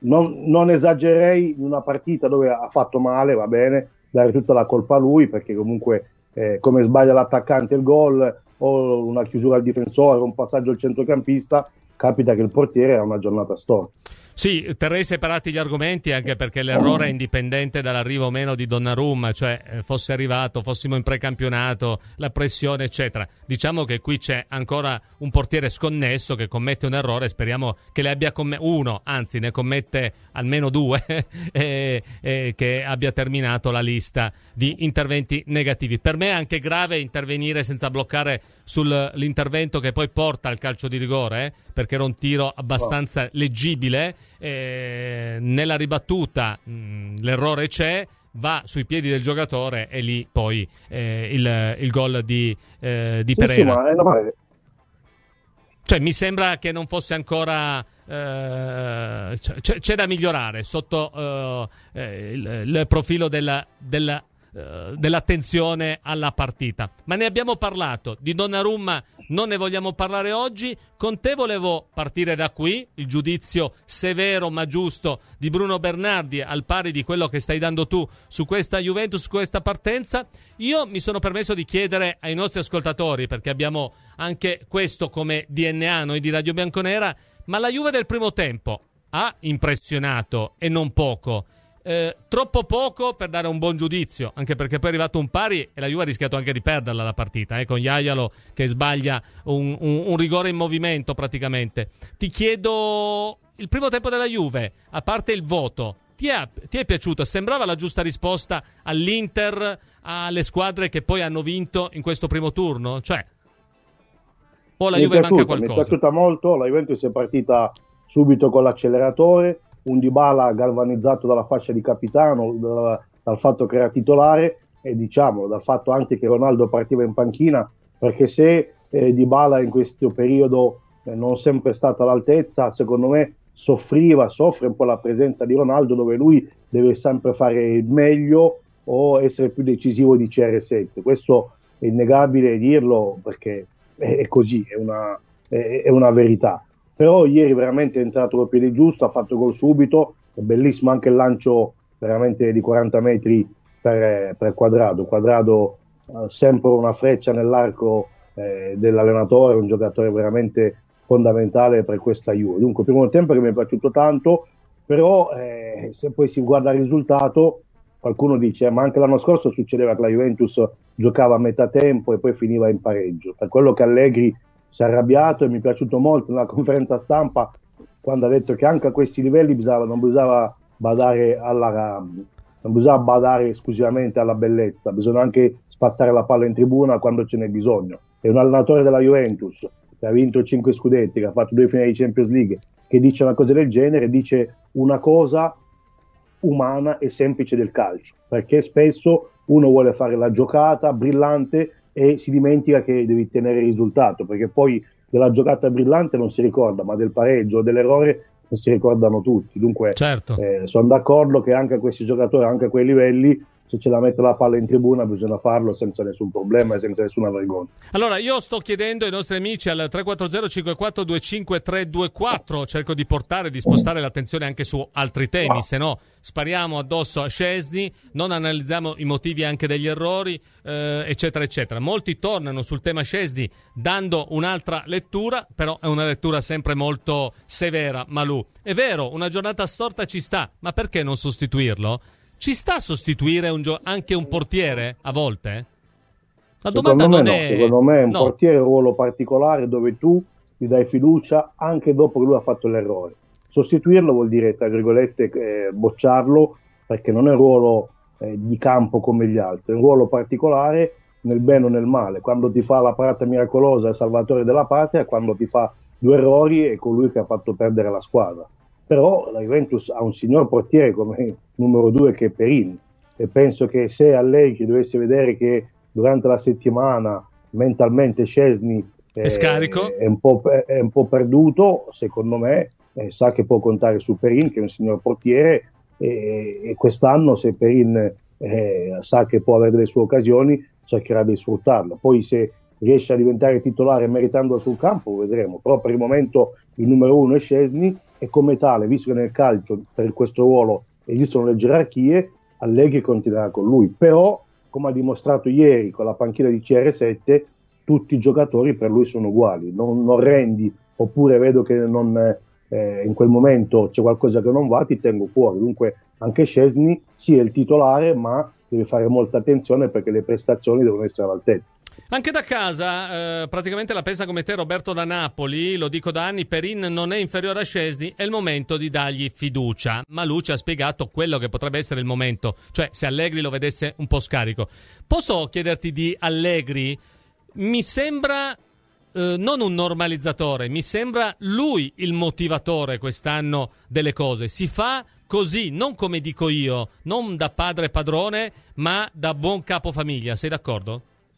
G: non esagererei in una partita dove ha fatto male, va bene, dare tutta la colpa a lui, perché comunque come sbaglia l'attaccante il gol, o una chiusura al difensore, un passaggio al centrocampista, capita che il portiere ha una giornata storta.
D: Sì, terrei separati gli argomenti, anche perché l'errore è indipendente dall'arrivo o meno di Donnarumma, cioè fosse arrivato, fossimo in precampionato, la pressione eccetera. Diciamo che qui c'è ancora un portiere sconnesso che commette un errore, speriamo che ne abbia uno, anzi ne commette almeno 2 che abbia terminato la lista di interventi negativi. Per me è anche grave intervenire senza bloccare sull'intervento che poi porta al calcio di rigore, perché era un tiro abbastanza leggibile. Nella ribattuta l'errore c'è, va sui piedi del giocatore e lì poi il gol di Pereira.
G: Sì, ma
D: cioè mi sembra che non fosse ancora c'è da migliorare sotto il profilo dell'attenzione alla partita, ma ne abbiamo parlato. Di Donnarumma non ne vogliamo parlare oggi. Con te volevo partire da qui, il giudizio severo ma giusto di Bruno Bernardi, al pari di quello che stai dando tu su questa Juventus, su questa partenza. Io mi sono permesso di chiedere ai nostri ascoltatori, perché abbiamo anche questo come DNA noi di Radio Bianconera, ma la Juve del primo tempo ha impressionato e non poco. Troppo poco per dare un buon giudizio, anche perché poi è arrivato un pari e la Juve ha rischiato anche di perderla la partita, con Jajalo che sbaglia un rigore in movimento praticamente. Ti chiedo, il primo tempo della Juve, a parte il voto, ti è piaciuto? Sembrava la giusta risposta all'Inter, alle squadre che poi hanno vinto in questo primo turno? Cioè, o la Juve manca qualcosa?
G: Mi è piaciuta molto, la Juventus è partita subito con l'acceleratore, un Dybala galvanizzato dalla fascia di capitano, dal fatto che era titolare, e diciamo dal fatto anche che Ronaldo partiva in panchina, perché se Dybala in questo periodo non sempre è stato all'altezza, secondo me soffre un po' la presenza di Ronaldo, dove lui deve sempre fare il meglio o essere più decisivo di CR7. Questo è innegabile dirlo, perché è così, è una verità. Però ieri veramente è entrato col piede giusto, ha fatto gol subito, è bellissimo anche il lancio veramente di 40 metri per Quadrado, sempre una freccia nell'arco dell'allenatore, un giocatore veramente fondamentale per questa Juve. Dunque, primo tempo che mi è piaciuto tanto, però se poi si guarda il risultato, qualcuno dice ma anche l'anno scorso succedeva che la Juventus giocava a metà tempo e poi finiva in pareggio. Per quello che Allegri si è arrabbiato, e mi è piaciuto molto nella conferenza stampa quando ha detto che anche a questi livelli non bisognava badare esclusivamente alla bellezza, bisogna anche spazzare la palla in tribuna quando ce n'è bisogno. E un allenatore della Juventus che ha vinto 5 scudetti, che ha fatto 2 finali di Champions League, che dice una cosa del genere, dice una cosa umana e semplice del calcio, perché spesso uno vuole fare la giocata brillante e si dimentica che devi tenere il risultato, perché poi della giocata brillante non si ricorda, ma del pareggio o dell'errore non si ricordano tutti. Dunque
D: certo.
G: Sono d'accordo che anche a questi giocatori, anche a quei livelli, se ce la mette la palla in tribuna bisogna farlo senza nessun problema e senza nessuna vergogna.
D: Allora io sto chiedendo ai nostri amici al 340-54-25324, cerco di spostare l'attenzione anche su altri temi, se no spariamo addosso a Szczęsny, non analizziamo i motivi anche degli errori, eccetera eccetera. Molti tornano sul tema Szczęsny dando un'altra lettura, però è una lettura sempre molto severa. Malù, è vero, una giornata storta ci sta, ma perché non sostituirlo? Ci sta a sostituire anche un portiere a volte? La domanda
G: secondo me un portiere è un ruolo particolare dove tu gli dai fiducia anche dopo che lui ha fatto l'errore. Sostituirlo vuol dire, tra virgolette, bocciarlo, perché non è un ruolo di campo come gli altri, è un ruolo particolare nel bene o nel male. Quando ti fa la parata miracolosa è il salvatore della patria, quando ti fa 2 errori è colui che ha fatto perdere la squadra. Però la Juventus ha un signor portiere come numero 2 che è Perin, e penso che se Allegri dovesse vedere che durante la settimana mentalmente Szczęsny
D: è scarico,
G: è un po' perduto, secondo me sa che può contare su Perin, che è un signor portiere, e quest'anno se Perin sa che può avere delle sue occasioni cercherà di sfruttarlo. Poi se riesce a diventare titolare meritando sul campo vedremo, però per il momento il numero 1 è Szczęsny, e come tale, visto che nel calcio per questo ruolo esistono le gerarchie, Allegri continuerà con lui. Però, come ha dimostrato ieri con la panchina di CR7, tutti i giocatori per lui sono uguali, non rendi, oppure vedo che in quel momento c'è qualcosa che non va, ti tengo fuori. Dunque anche Szczęsny sì è il titolare, ma deve fare molta attenzione perché le prestazioni devono essere all'altezza.
D: Anche da casa, praticamente la pensa come te Roberto da Napoli, lo dico da anni, Perin non è inferiore a Szczęsny, è il momento di dargli fiducia. Malù ci ha spiegato quello che potrebbe essere il momento, cioè se Allegri lo vedesse un po' scarico. Posso chiederti di Allegri? Mi sembra non un normalizzatore, mi sembra lui il motivatore quest'anno delle cose. Si fa così, non come dico io, non da padre padrone, ma da buon capofamiglia. Sei d'accordo?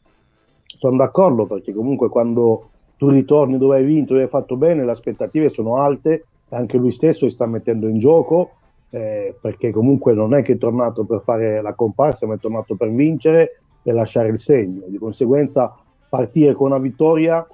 G: Sono d'accordo, perché comunque quando tu ritorni dove hai vinto, dove hai fatto bene, le aspettative sono alte, anche lui stesso si sta mettendo in gioco, perché comunque non è che è tornato per fare la comparsa, ma è tornato per vincere e lasciare il segno. Di conseguenza partire con una vittoria,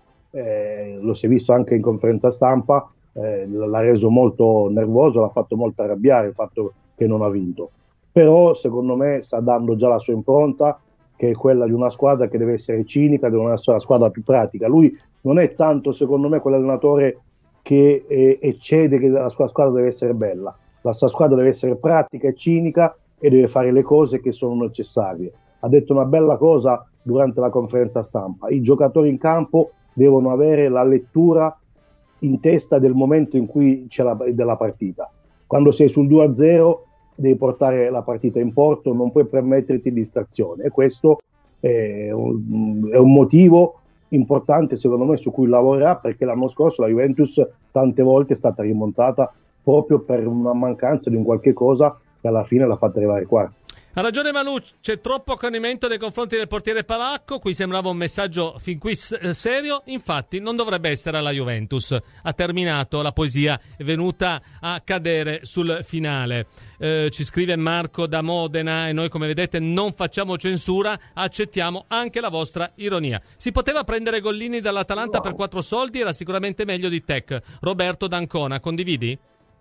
G: lo si è visto anche in conferenza stampa, l'ha reso molto nervoso, l'ha fatto molto arrabbiare il fatto che non ha vinto. Però secondo me sta dando già la sua impronta, che è quella di una squadra che deve essere cinica, deve essere una squadra più pratica. Lui non è tanto, secondo me, quell'allenatore che eccede che la sua squadra deve essere bella. La sua squadra deve essere pratica e cinica e deve fare le cose che sono necessarie. Ha detto una bella cosa durante la conferenza stampa: i giocatori in campo devono avere la lettura in testa del momento in cui c'è della partita. Quando sei sul 2-0 devi portare la partita in porto, non puoi permetterti distrazione, e questo è un motivo importante secondo me su cui lavorerà, perché l'anno scorso la Juventus tante volte è stata rimontata proprio per una mancanza di un qualche cosa che alla fine l'ha fatta arrivare quarta.
D: Ha ragione Malù, c'è troppo accanimento nei confronti del portiere polacco, qui sembrava un messaggio fin qui serio, infatti non dovrebbe essere alla Juventus. Ha terminato, la poesia è venuta a cadere sul finale. Ci scrive Marco da Modena e noi, come vedete, non facciamo censura, accettiamo anche la vostra ironia. Si poteva prendere Gollini dall'Atalanta per 4 soldi, era sicuramente meglio di Tec. Roberto d'Ancona, condividi?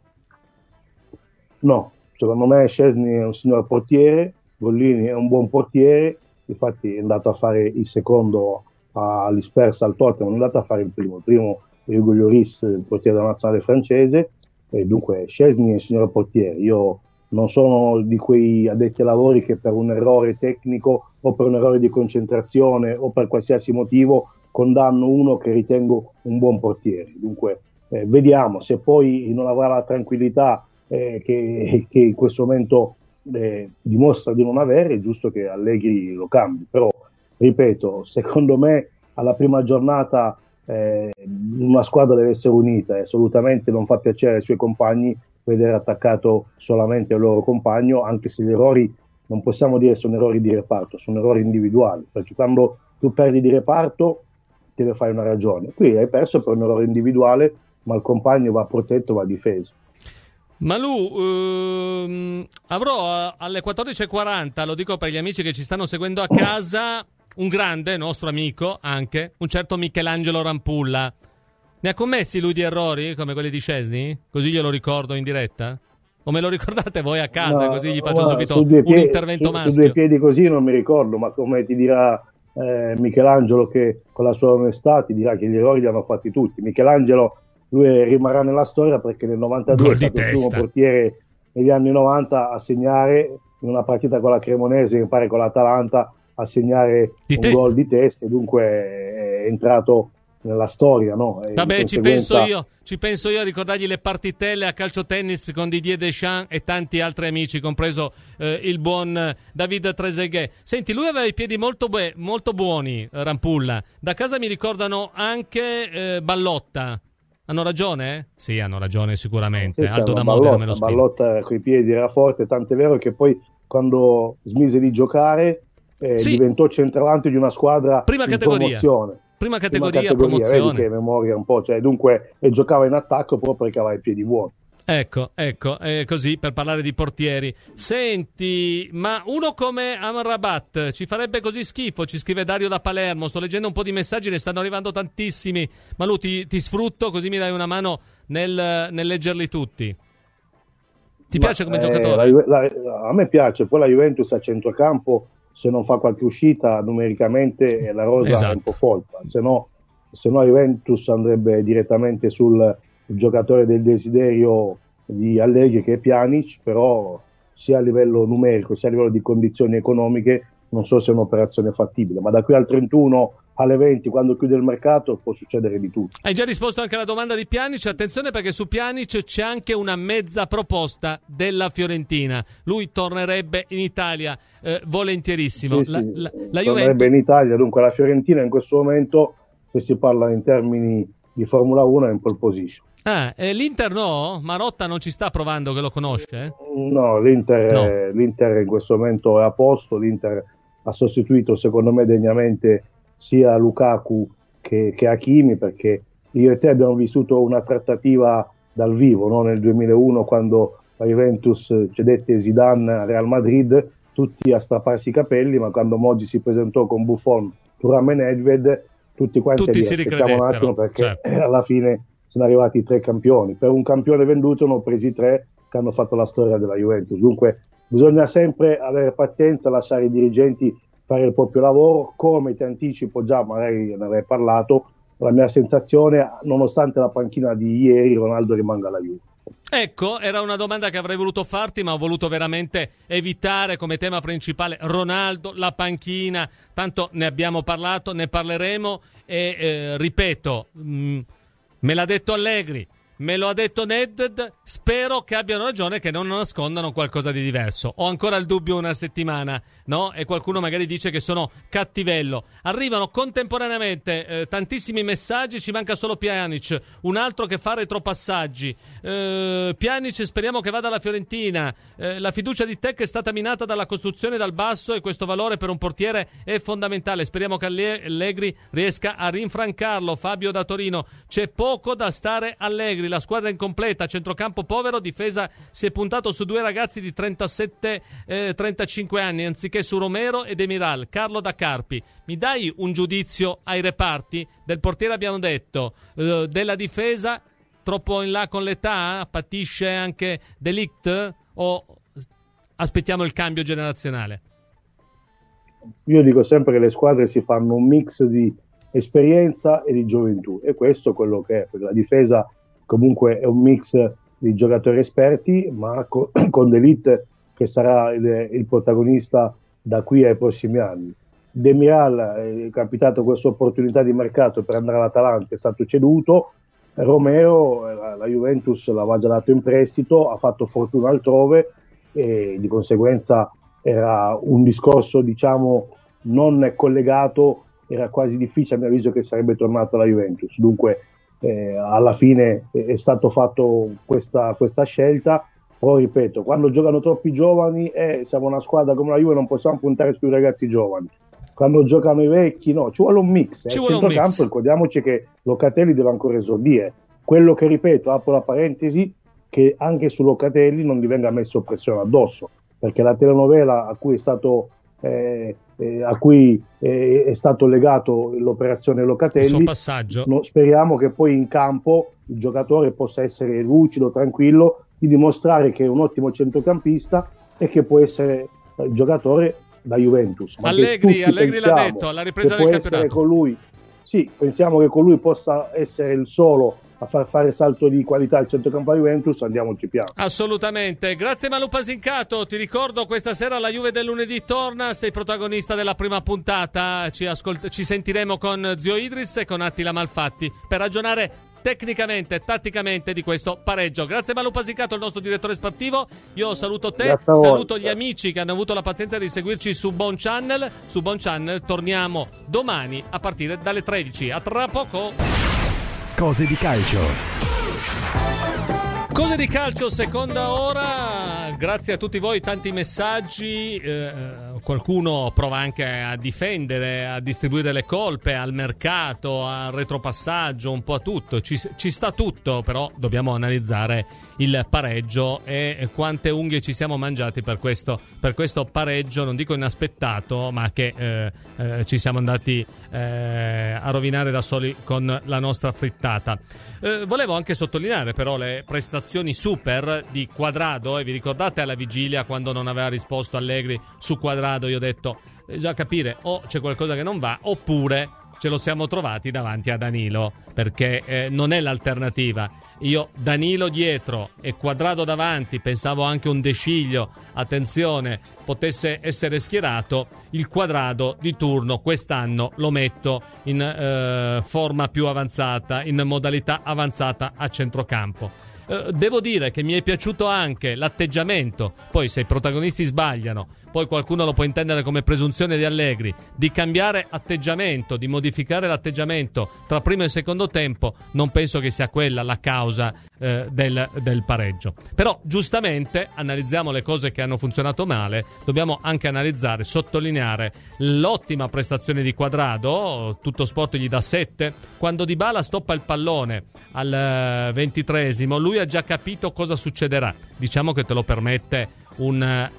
G: No. Secondo me Szczęsny è un signor portiere, Gollini è un buon portiere, infatti è andato a fare il secondo all'Ispersa al Tottenham, non è andato a fare il primo è Hugo Lloris, il portiere della nazionale francese, e dunque Szczęsny è un signor portiere. Io non sono di quei addetti ai lavori che per un errore tecnico o per un errore di concentrazione o per qualsiasi motivo condanno uno che ritengo un buon portiere. Dunque vediamo, se poi non avrà la tranquillità che in questo momento dimostra di non avere, è giusto che Allegri lo cambi, però ripeto, secondo me alla prima giornata una squadra deve essere unita e assolutamente non fa piacere ai suoi compagni vedere attaccato solamente il loro compagno, anche se gli errori non possiamo dire sono errori di reparto, sono errori individuali, perché quando tu perdi di reparto te ne fai una ragione, qui hai perso per un errore individuale, ma il compagno va protetto, va difeso.
D: Malù, avrò alle 14.40, lo dico per gli amici che ci stanno seguendo a casa, un grande nostro amico anche, un certo Michelangelo Rampulla. Ne ha commessi lui di errori come quelli di Szczęsny? Così glielo ricordo in diretta? O me lo ricordate voi a casa, no, così gli faccio subito un intervento maschio?
G: Su due piedi così non mi ricordo, ma come ti dirà Michelangelo, che con la sua onestà ti dirà che gli errori li hanno fatti tutti. Michelangelo, lui rimarrà nella storia perché nel 92 è stato il primo portiere negli anni 90 a segnare in una partita con la Cremonese, mi pare con l'Atalanta, a segnare un gol di testa, e dunque è entrato nella storia, no?
D: Vabbè, ci penso io a ricordargli le partitelle a calcio tennis con Didier Deschamps e tanti altri amici, compreso il buon David Trezeguet. Senti, lui aveva i piedi molto buoni, Rampulla. Da casa mi ricordano anche Ballotta. Hanno ragione? Sì, hanno ragione sicuramente.
G: Sì,
D: Aldo da Modena me lo scrive.
G: Ballotta coi piedi era forte, tant'è vero che poi quando smise di giocare diventò centravanti di una squadra
D: prima
G: in
D: categoria.
G: Promozione.
D: Prima categoria, promozione.
G: Vedi che memoria un po', cioè, dunque, e giocava in attacco proprio perché aveva i piedi buoni.
D: Ecco, così per parlare di portieri. Senti, ma uno come Amrabat ci farebbe così schifo? Ci scrive Dario da Palermo. Sto leggendo un po' di messaggi, ne stanno arrivando tantissimi. Malù, ti sfrutto così mi dai una mano nel leggerli tutti. Ti piace come giocatore?
G: A me piace, poi la Juventus a centrocampo, se non fa qualche uscita numericamente la rosa è un po' folta, se no la Juventus andrebbe direttamente sul giocatore del desiderio di Allegri, che è Pjanic, però sia a livello numerico sia a livello di condizioni economiche non so se è un'operazione fattibile, ma da qui al 31 alle 20, quando chiude il mercato, può succedere di tutto.
D: Hai già risposto anche alla domanda di Pjanic. Attenzione, perché su Pjanic c'è anche una mezza proposta della Fiorentina. Lui tornerebbe in Italia volentierissimo.
G: Sì,
D: la
G: tornerebbe
D: Juventus
G: in Italia, dunque la Fiorentina in questo momento, se si parla in termini di Formula 1, è in pole position.
D: L'Inter no? Marotta non ci sta provando, che lo conosce?
G: No, l'Inter in questo momento è a posto. L'Inter ha sostituito secondo me degnamente sia Lukaku che Hakimi, perché io e te abbiamo vissuto una trattativa dal vivo, no? Nel 2001, quando la Juventus cedette Zidane al Real Madrid, tutti a strapparsi i capelli, ma quando Moggi si presentò con Buffon, Thuram e Nedved, tutti quanti
D: si
G: aspettiamo un attimo, perché
D: certo.
G: Alla fine sono arrivati 3 campioni. Per un campione venduto ne ho presi 3 che hanno fatto la storia della Juventus. Dunque bisogna sempre avere pazienza, lasciare i dirigenti fare il proprio lavoro. Come ti anticipo, già magari ne avrei parlato, la mia sensazione, nonostante la panchina di ieri, Ronaldo rimanga alla Juve.
D: Ecco, era una domanda che avrei voluto farti, ma ho voluto veramente evitare come tema principale Ronaldo, la panchina. Tanto ne abbiamo parlato, ne parleremo e ripeto, me l'ha detto Allegri, me lo ha detto Nedved, spero che abbiano ragione, che non nascondano qualcosa di diverso. Ho ancora il dubbio una settimana, no? E qualcuno magari dice che sono cattivello. Arrivano contemporaneamente tantissimi messaggi, ci manca solo Pjanic, un altro che fa retropassaggi. Pjanic speriamo che vada alla Fiorentina. La fiducia di Tec è stata minata dalla costruzione dal basso e questo valore per un portiere è fondamentale. Speriamo che Allegri riesca a rinfrancarlo. Fabio da Torino, c'è poco da stare Allegri, la squadra è incompleta, centrocampo povero, difesa si è puntato su due ragazzi di 37-35 anni anziché su Romero e Demiral. Carlo da Carpi, mi dai un giudizio ai reparti? Del portiere abbiamo detto, della difesa troppo in là con l'età, patisce anche De Ligt o aspettiamo il cambio generazionale?
G: Io dico sempre che le squadre si fanno un mix di esperienza e di gioventù, e questo è quello che è, perché la difesa comunque è un mix di giocatori esperti, ma con De Ligt che sarà il protagonista da qui ai prossimi anni. Demiral è capitato questa opportunità di mercato per andare all'Atalanta, è stato ceduto. Romero la Juventus l'aveva già dato in prestito, ha fatto fortuna altrove e di conseguenza era un discorso, diciamo, non collegato, era quasi difficile a mio avviso che sarebbe tornato alla Juventus. Dunque alla fine è stato fatto questa scelta. Poi ripeto, quando giocano troppi giovani, siamo una squadra come la Juve, non possiamo puntare sui ragazzi giovani. Quando giocano i vecchi, no, ci vuole un mix. Al centrocampo ricordiamoci che Locatelli deve ancora esordire. Quello che, ripeto, apro la parentesi, che anche su Locatelli non gli venga messo pressione addosso, perché la telenovela a cui è stato legato l'operazione Locatelli, speriamo che poi in campo il giocatore possa essere lucido, tranquillo, di dimostrare che è un ottimo centrocampista e che può essere il giocatore da Juventus. Ma
D: Allegri l'ha detto alla ripresa del campionato.
G: Con lui, sì, pensiamo che con lui possa essere il solo a far fare salto di qualità al centrocampo a Juventus, andiamoci piano.
D: Assolutamente. Grazie Manu Pasincato, ti ricordo questa sera la Juve del lunedì torna, sei protagonista della prima puntata, ci sentiremo con Zio Idris e con Attila Malfatti per ragionare tecnicamente e tatticamente di questo pareggio. Grazie Manu Pasincato, il nostro direttore sportivo. Io saluto te, saluto gli amici che hanno avuto la pazienza di seguirci su Bon Channel. Su Bon Channel torniamo domani a partire dalle 13. A tra poco.
E: Cose di calcio.
D: Cose di calcio, seconda ora. Grazie a tutti voi, tanti messaggi. Qualcuno prova anche a difendere, a distribuire le colpe al mercato, al retropassaggio, un po' a tutto. Ci sta tutto, però dobbiamo analizzare il pareggio e quante unghie ci siamo mangiati per questo pareggio, non dico inaspettato, ma che ci siamo andati a rovinare da soli con la nostra frittata. Volevo anche sottolineare però le prestazioni super di Quadrado, e vi ricordate alla vigilia quando non aveva risposto Allegri su Quadrado, io ho detto già capire o c'è qualcosa che non va oppure ce lo siamo trovati davanti a Danilo, perché non è l'alternativa. Io Danilo dietro e Quadrado davanti, pensavo anche un De Sciglio, attenzione, potesse essere schierato. Il Quadrado di turno quest'anno lo metto in forma più avanzata, in modalità avanzata a centrocampo. Devo dire che mi è piaciuto anche l'atteggiamento, poi se i protagonisti sbagliano, poi qualcuno lo può intendere come presunzione di Allegri, di cambiare atteggiamento, di modificare l'atteggiamento tra primo e secondo tempo. Non penso che sia quella la causa del pareggio. Però giustamente analizziamo le cose che hanno funzionato male, dobbiamo anche analizzare, sottolineare l'ottima prestazione di Quadrado. Tutto Sport gli dà 7. Quando Dybala stoppa il pallone al 23esimo, lui ha già capito cosa succederà. Diciamo che te lo permette una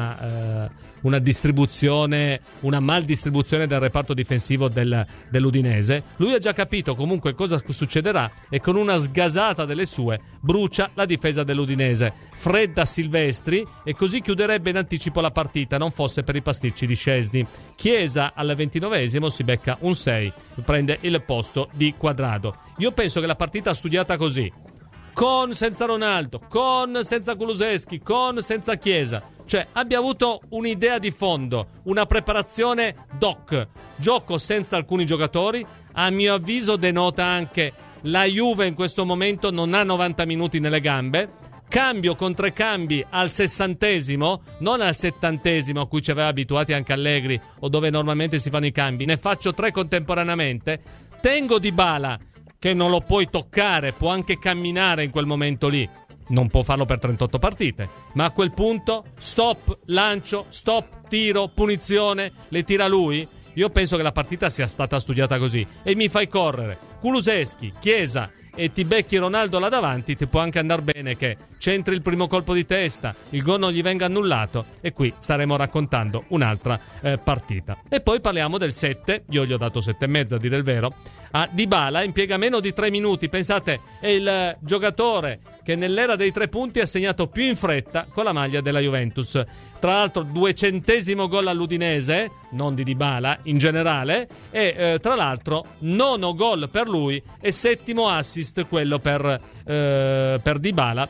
D: distribuzione, una maldistribuzione del reparto difensivo dell'Udinese. Lui ha già capito comunque cosa succederà e con una sgasata delle sue brucia la difesa dell'Udinese. Fredda Silvestri, e così chiuderebbe in anticipo la partita, non fosse per i pasticci di Szczęsny. Chiesa al 29esimo si becca un 6, prende il posto di Quadrado. Io penso che la partita studiata così, con senza Ronaldo, con senza Kulusevski, con senza Chiesa, cioè abbia avuto un'idea di fondo, una preparazione doc, gioco senza alcuni giocatori, a mio avviso denota anche la Juve in questo momento non ha 90 minuti nelle gambe. Cambio con 3 cambi al 60°, non al 70° a cui ci aveva abituati anche Allegri, o dove normalmente si fanno i cambi. Ne faccio 3 contemporaneamente. Tengo Dybala, che non lo puoi toccare, può anche camminare in quel momento lì. Non può farlo per 38 partite, ma a quel punto stop, lancio, stop, tiro, punizione, le tira lui. Io penso che la partita sia stata studiata così. E mi fai correre Kulusevski, Chiesa e ti becchi Ronaldo là davanti, ti può anche andare bene che c'entri il primo colpo di testa, il gol non gli venga annullato, e qui staremo raccontando un'altra partita. E poi parliamo del 7, io gli ho dato 7,5 a dire il vero, a Dybala, impiega meno di 3 minuti, pensate, è il giocatore che nell'era dei 3 punti ha segnato più in fretta con la maglia della Juventus. Tra l'altro 200° gol all'Udinese, non di Dybala, in generale, e tra l'altro 9 gol per lui e 7° assist quello per Dybala,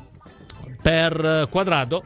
D: per Quadrado,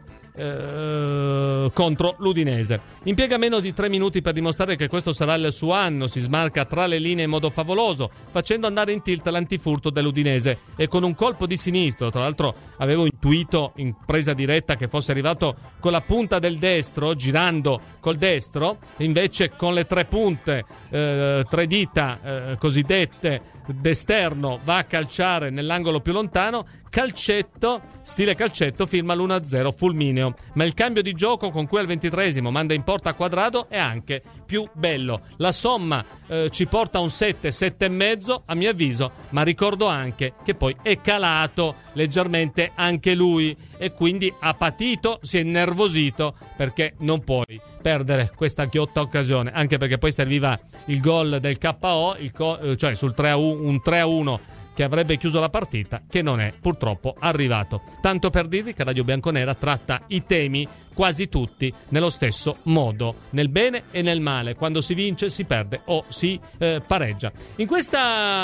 D: contro l'Udinese. Impiega meno di 3 minuti per dimostrare che questo sarà il suo anno, si smarca tra le linee in modo favoloso, facendo andare in tilt l'antifurto dell'Udinese, e con un colpo di sinistro, tra l'altro avevo intuito in presa diretta che fosse arrivato con la punta del destro, girando col destro, invece con le 3 punte, 3 dita cosiddette d'esterno, va a calciare nell'angolo più lontano. Calcetto, stile calcetto, firma l'1-0 fulmineo, ma il cambio di gioco con cui al 23° manda in porta Quadrado è anche più bello. La somma ci porta a un 7,5 a mio avviso, ma ricordo anche che poi è calato leggermente anche lui e quindi ha patito, si è innervosito, perché non puoi perdere questa ghiotta occasione, anche perché poi serviva il gol del KO, cioè sul 3-1, un 3-1 che avrebbe chiuso la partita, che non è purtroppo arrivato. Tanto per dirvi che Radio Bianconera tratta i temi quasi tutti nello stesso modo, nel bene e nel male, quando si vince, si perde o si pareggia. In questo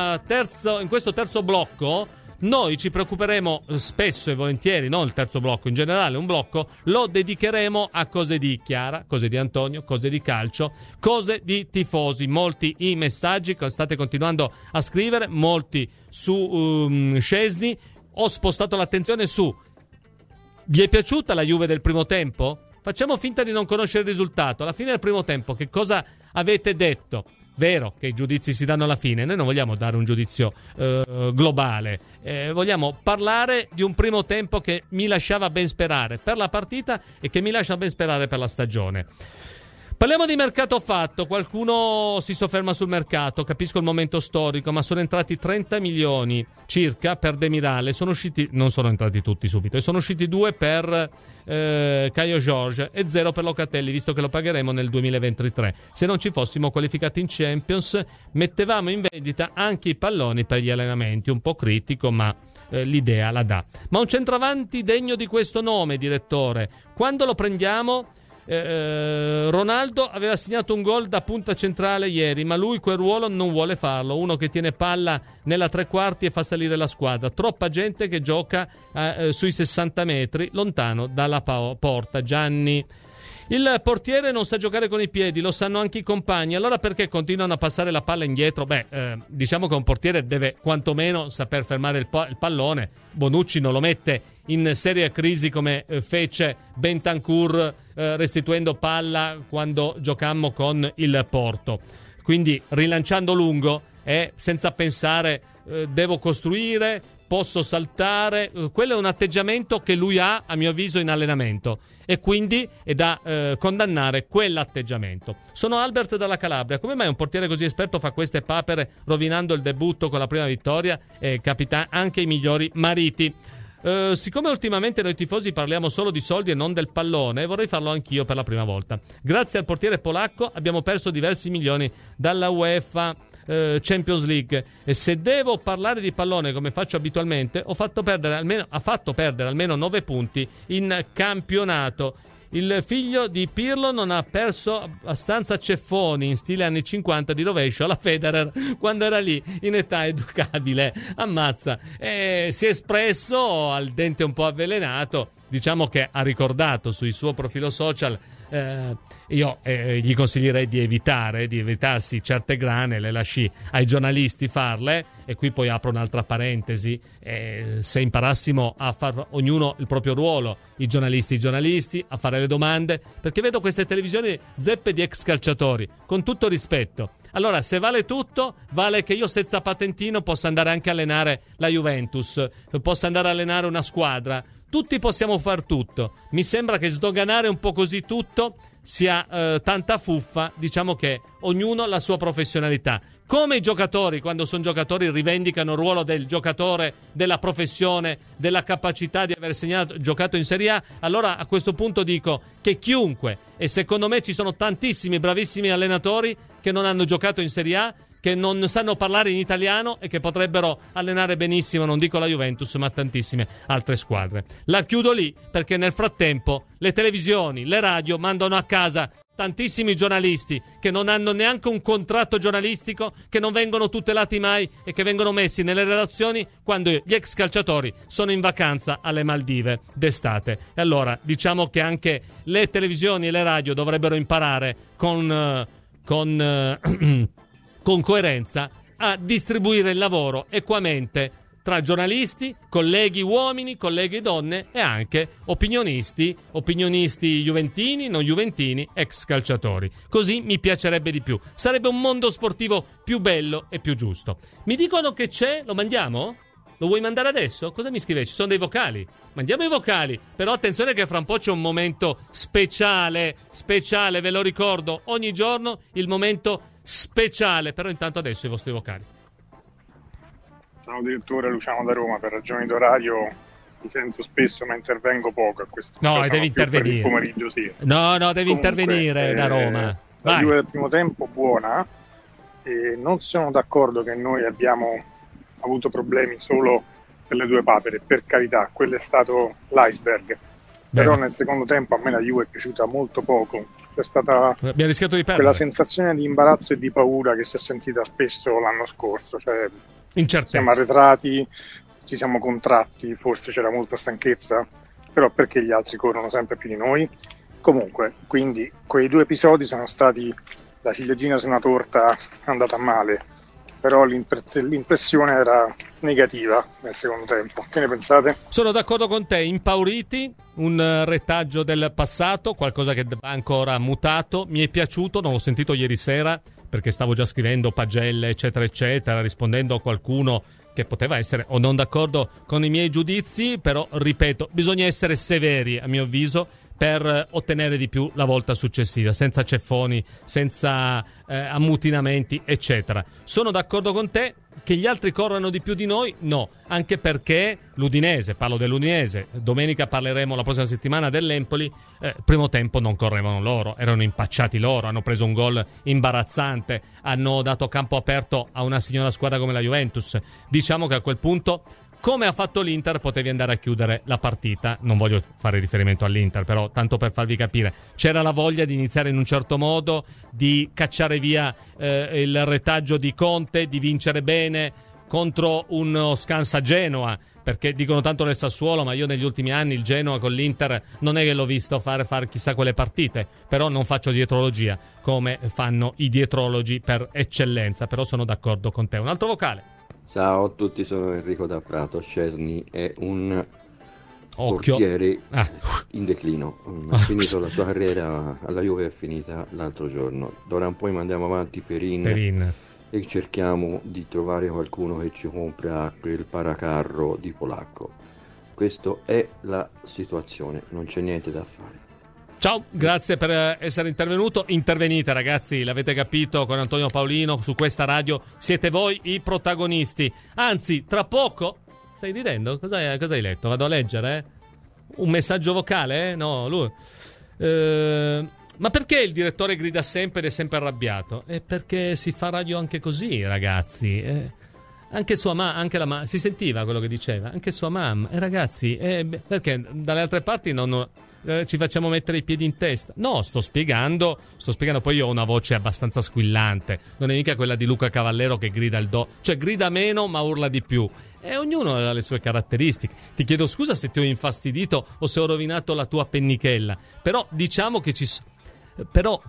D: terzo blocco noi ci preoccuperemo spesso e volentieri, non il terzo blocco, in generale un blocco lo dedicheremo a cose di Chiara, cose di Antonio, cose di calcio, cose di tifosi. Molti i messaggi che state continuando a scrivere, molti su Szczesny. Ho spostato l'attenzione su: vi è piaciuta la Juve del primo tempo? Facciamo finta di non conoscere il risultato. Alla fine del primo tempo che cosa avete detto? Vero che i giudizi si danno alla fine, noi non vogliamo dare un giudizio globale, vogliamo parlare di un primo tempo che mi lasciava ben sperare per la partita e che mi lascia ben sperare per la stagione. Parliamo di mercato fatto. Qualcuno si sofferma sul mercato, capisco il momento storico, ma sono entrati 30 milioni circa per Demiral, non sono entrati tutti subito, e sono usciti 2 per Caio Jorge e 0 per Locatelli, visto che lo pagheremo nel 2023. Se non ci fossimo qualificati in Champions, mettevamo in vendita anche i palloni per gli allenamenti. Un po' critico, ma l'idea la dà. Ma un centravanti degno di questo nome, direttore, quando lo prendiamo? Ronaldo aveva segnato un gol da punta centrale ieri, ma lui quel ruolo non vuole farlo. Uno che tiene palla nella tre quarti e fa salire la squadra. Troppa gente che gioca sui 60 metri lontano dalla porta. Gianni: il portiere non sa giocare con i piedi, lo sanno anche i compagni, allora perché continuano a passare la palla indietro? Diciamo che un portiere deve quantomeno saper fermare il pallone. Bonucci non lo mette in seria crisi come fece Bentancur restituendo palla quando giocammo con il Porto. Quindi rilanciando lungo, senza pensare devo costruire, posso saltare, quello è un atteggiamento che lui ha, a mio avviso, in allenamento, e quindi è da condannare quell'atteggiamento. Sono Albert dalla Calabria. Come mai un portiere così esperto fa queste papere, rovinando il debutto con la prima vittoria e capita anche i migliori mariti? Siccome ultimamente noi tifosi parliamo solo di soldi e non del pallone, vorrei farlo anch'io per la prima volta. Grazie al portiere polacco abbiamo perso diversi milioni dalla UEFA Champions League, e se devo parlare di pallone come faccio abitualmente, ha fatto perdere almeno 9 punti in campionato. Il figlio di Pirlo non ha perso abbastanza ceffoni in stile anni 50 di rovescio alla Federer quando era lì in età educabile. Ammazza. Si è espresso al dente un po' avvelenato. Diciamo che ha ricordato sul suo profilo social io gli consiglierei di evitarsi certe grane, le lasci ai giornalisti farle. E qui poi apro un'altra parentesi: se imparassimo a fare ognuno il proprio ruolo, i giornalisti a fare le domande, perché vedo queste televisioni zeppe di ex calciatori, con tutto rispetto. Allora, se vale tutto, vale che io senza patentino possa andare anche a allenare la Juventus, possa andare a allenare una squadra. Tutti possiamo far tutto. Mi sembra che sdoganare un po' così tutto sia tanta fuffa. Diciamo che ognuno ha la sua professionalità. Come i giocatori, quando sono giocatori, rivendicano il ruolo del giocatore, della professione, della capacità di aver giocato in Serie A, allora a questo punto dico che chiunque, e secondo me ci sono tantissimi bravissimi allenatori che non hanno giocato in Serie A, che non sanno parlare in italiano e che potrebbero allenare benissimo, non dico la Juventus, ma tantissime altre squadre. La chiudo lì, perché nel frattempo le televisioni, le radio mandano a casa tantissimi giornalisti che non hanno neanche un contratto giornalistico, che non vengono tutelati mai e che vengono messi nelle redazioni quando gli ex calciatori sono in vacanza alle Maldive d'estate. E allora diciamo che anche le televisioni e le radio dovrebbero imparare con coerenza a distribuire il lavoro equamente tra giornalisti, colleghi uomini, colleghi donne e anche opinionisti juventini, non juventini, ex calciatori. Così mi piacerebbe di più. Sarebbe un mondo sportivo più bello e più giusto. Mi dicono che c'è, lo mandiamo? Lo vuoi mandare adesso? Cosa mi scrive? Ci sono dei vocali? Mandiamo i vocali, però attenzione che fra un po' c'è un momento speciale, ve lo ricordo, ogni giorno il momento speciale, però intanto adesso i vostri vocali.
H: Ciao direttore, Luciano da Roma. Per ragioni d'orario mi sento spesso ma intervengo poco a questo.
D: No, devi intervenire.
H: Il pomeriggio sì.
D: No, devi intervenire da Roma.
H: La Juve del primo tempo buona, e non sono d'accordo che noi abbiamo avuto problemi solo per le due papere, per carità, quello è stato l'iceberg. Però nel secondo tempo a me la Juve è piaciuta molto poco. C'è stata
D: rischiato di perdere
H: quella sensazione di imbarazzo e di paura che si è sentita spesso l'anno scorso, cioè
D: incertezza.
H: Siamo arretrati, ci siamo contratti, forse c'era molta stanchezza, però perché gli altri corrono sempre più di noi? Comunque, quindi quei due episodi sono stati la ciliegina su una torta andata male, però l'impressione era negativa nel secondo tempo. Che ne pensate?
D: Sono d'accordo con te, impauriti, un retaggio del passato, qualcosa che va ancora mutato. Mi è piaciuto, non l'ho sentito ieri sera perché stavo già scrivendo pagelle eccetera eccetera, rispondendo a qualcuno che poteva essere o non d'accordo con i miei giudizi, però ripeto, bisogna essere severi a mio avviso per ottenere di più la volta successiva, senza ceffoni, senza ammutinamenti, eccetera. Sono d'accordo con te che gli altri corrano di più di noi? No, anche perché l'Udinese, parlo dell'Udinese, domenica parleremo la prossima settimana dell'Empoli, primo tempo non correvano loro, erano impacciati loro, hanno preso un gol imbarazzante, hanno dato campo aperto a una signora squadra come la Juventus. Diciamo che a quel punto, come ha fatto l'Inter, potevi andare a chiudere la partita. Non voglio fare riferimento all'Inter, però tanto per farvi capire, c'era la voglia di iniziare in un certo modo, di cacciare via il retaggio di Conte, di vincere bene contro uno Scansa Genoa, perché dicono tanto del Sassuolo, ma io negli ultimi anni il Genoa con l'Inter non è che l'ho visto fare chissà quelle partite, però non faccio dietrologia come fanno i dietrologi per eccellenza, però sono d'accordo con te. Un altro vocale.
I: Ciao a tutti, sono Enrico da Prato. Szczęsny è un portiere in declino. Ha finito la sua carriera alla Juve, è finita l'altro giorno. D'ora in poi mandiamo avanti Perin e cerchiamo di trovare qualcuno che ci compra quel paracarro di polacco. Questa è la situazione, non c'è niente da fare.
D: Ciao, grazie per essere intervenuto. Intervenite ragazzi, l'avete capito, con Antonio Paolino su questa radio siete voi i protagonisti. Anzi, tra poco... Stai ridendo? Cosa hai letto? Vado a leggere? Un messaggio vocale? No, lui... Ma perché il direttore grida sempre ed è sempre arrabbiato? Perché si fa radio anche così, ragazzi. Anche sua mamma, si sentiva quello che diceva, anche sua mamma. Ragazzi, perché dalle altre parti non... ci facciamo mettere i piedi in testa. No, sto spiegando, poi io ho una voce abbastanza squillante, non è mica quella di Luca Cavallero che grida il cioè grida meno ma urla di più, e ognuno ha le sue caratteristiche. Ti chiedo scusa se ti ho infastidito o se ho rovinato la tua pennichella, però diciamo che Però,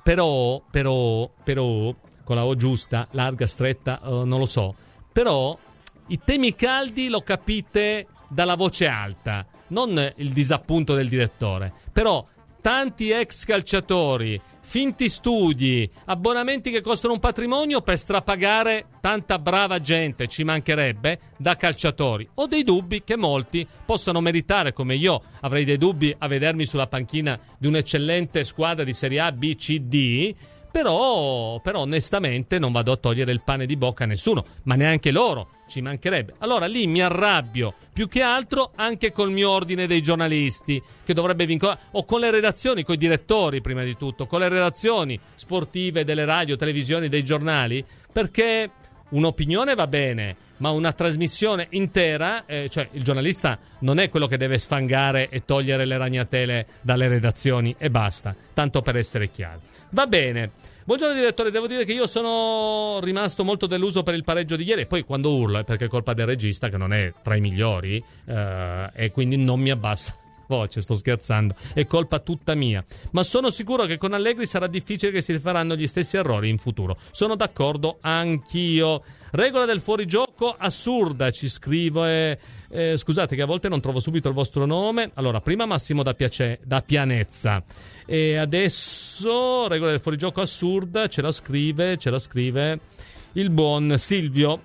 D: con la O giusta, larga, stretta, non lo so. Però i temi caldi lo capite dalla voce alta, non il disappunto del direttore. Però tanti ex calciatori, finti studi, abbonamenti che costano un patrimonio per strapagare tanta brava gente, ci mancherebbe, da calciatori. Ho dei dubbi che molti possano meritare, come io avrei dei dubbi a vedermi sulla panchina di un'eccellente squadra di Serie A, B, C, D. Però onestamente non vado a togliere il pane di bocca a nessuno, ma neanche loro, ci mancherebbe. Allora lì mi arrabbio più che altro anche col mio ordine dei giornalisti, che dovrebbe vincolare, o con le redazioni, con i direttori prima di tutto, con le redazioni sportive delle radio, televisioni, dei giornali, perché un'opinione va bene, ma una trasmissione intera, cioè il giornalista non è quello che deve sfangare e togliere le ragnatele dalle redazioni e basta, tanto per essere chiari. Va bene. Buongiorno direttore, devo dire che io sono rimasto molto deluso per il pareggio di ieri, e poi quando urlo è perché è colpa del regista, che non è tra i migliori, e quindi non mi abbassa voce, sto scherzando, è colpa tutta mia, ma sono sicuro che con Allegri sarà difficile che si rifaranno gli stessi errori in futuro. Sono d'accordo anch'io. Regola del fuorigioco assurda, ci scrivo, scusate che a volte non trovo subito il vostro nome. Allora, prima Massimo da Pianezza, e adesso regola del fuorigioco assurda ce la scrive il buon Silvio.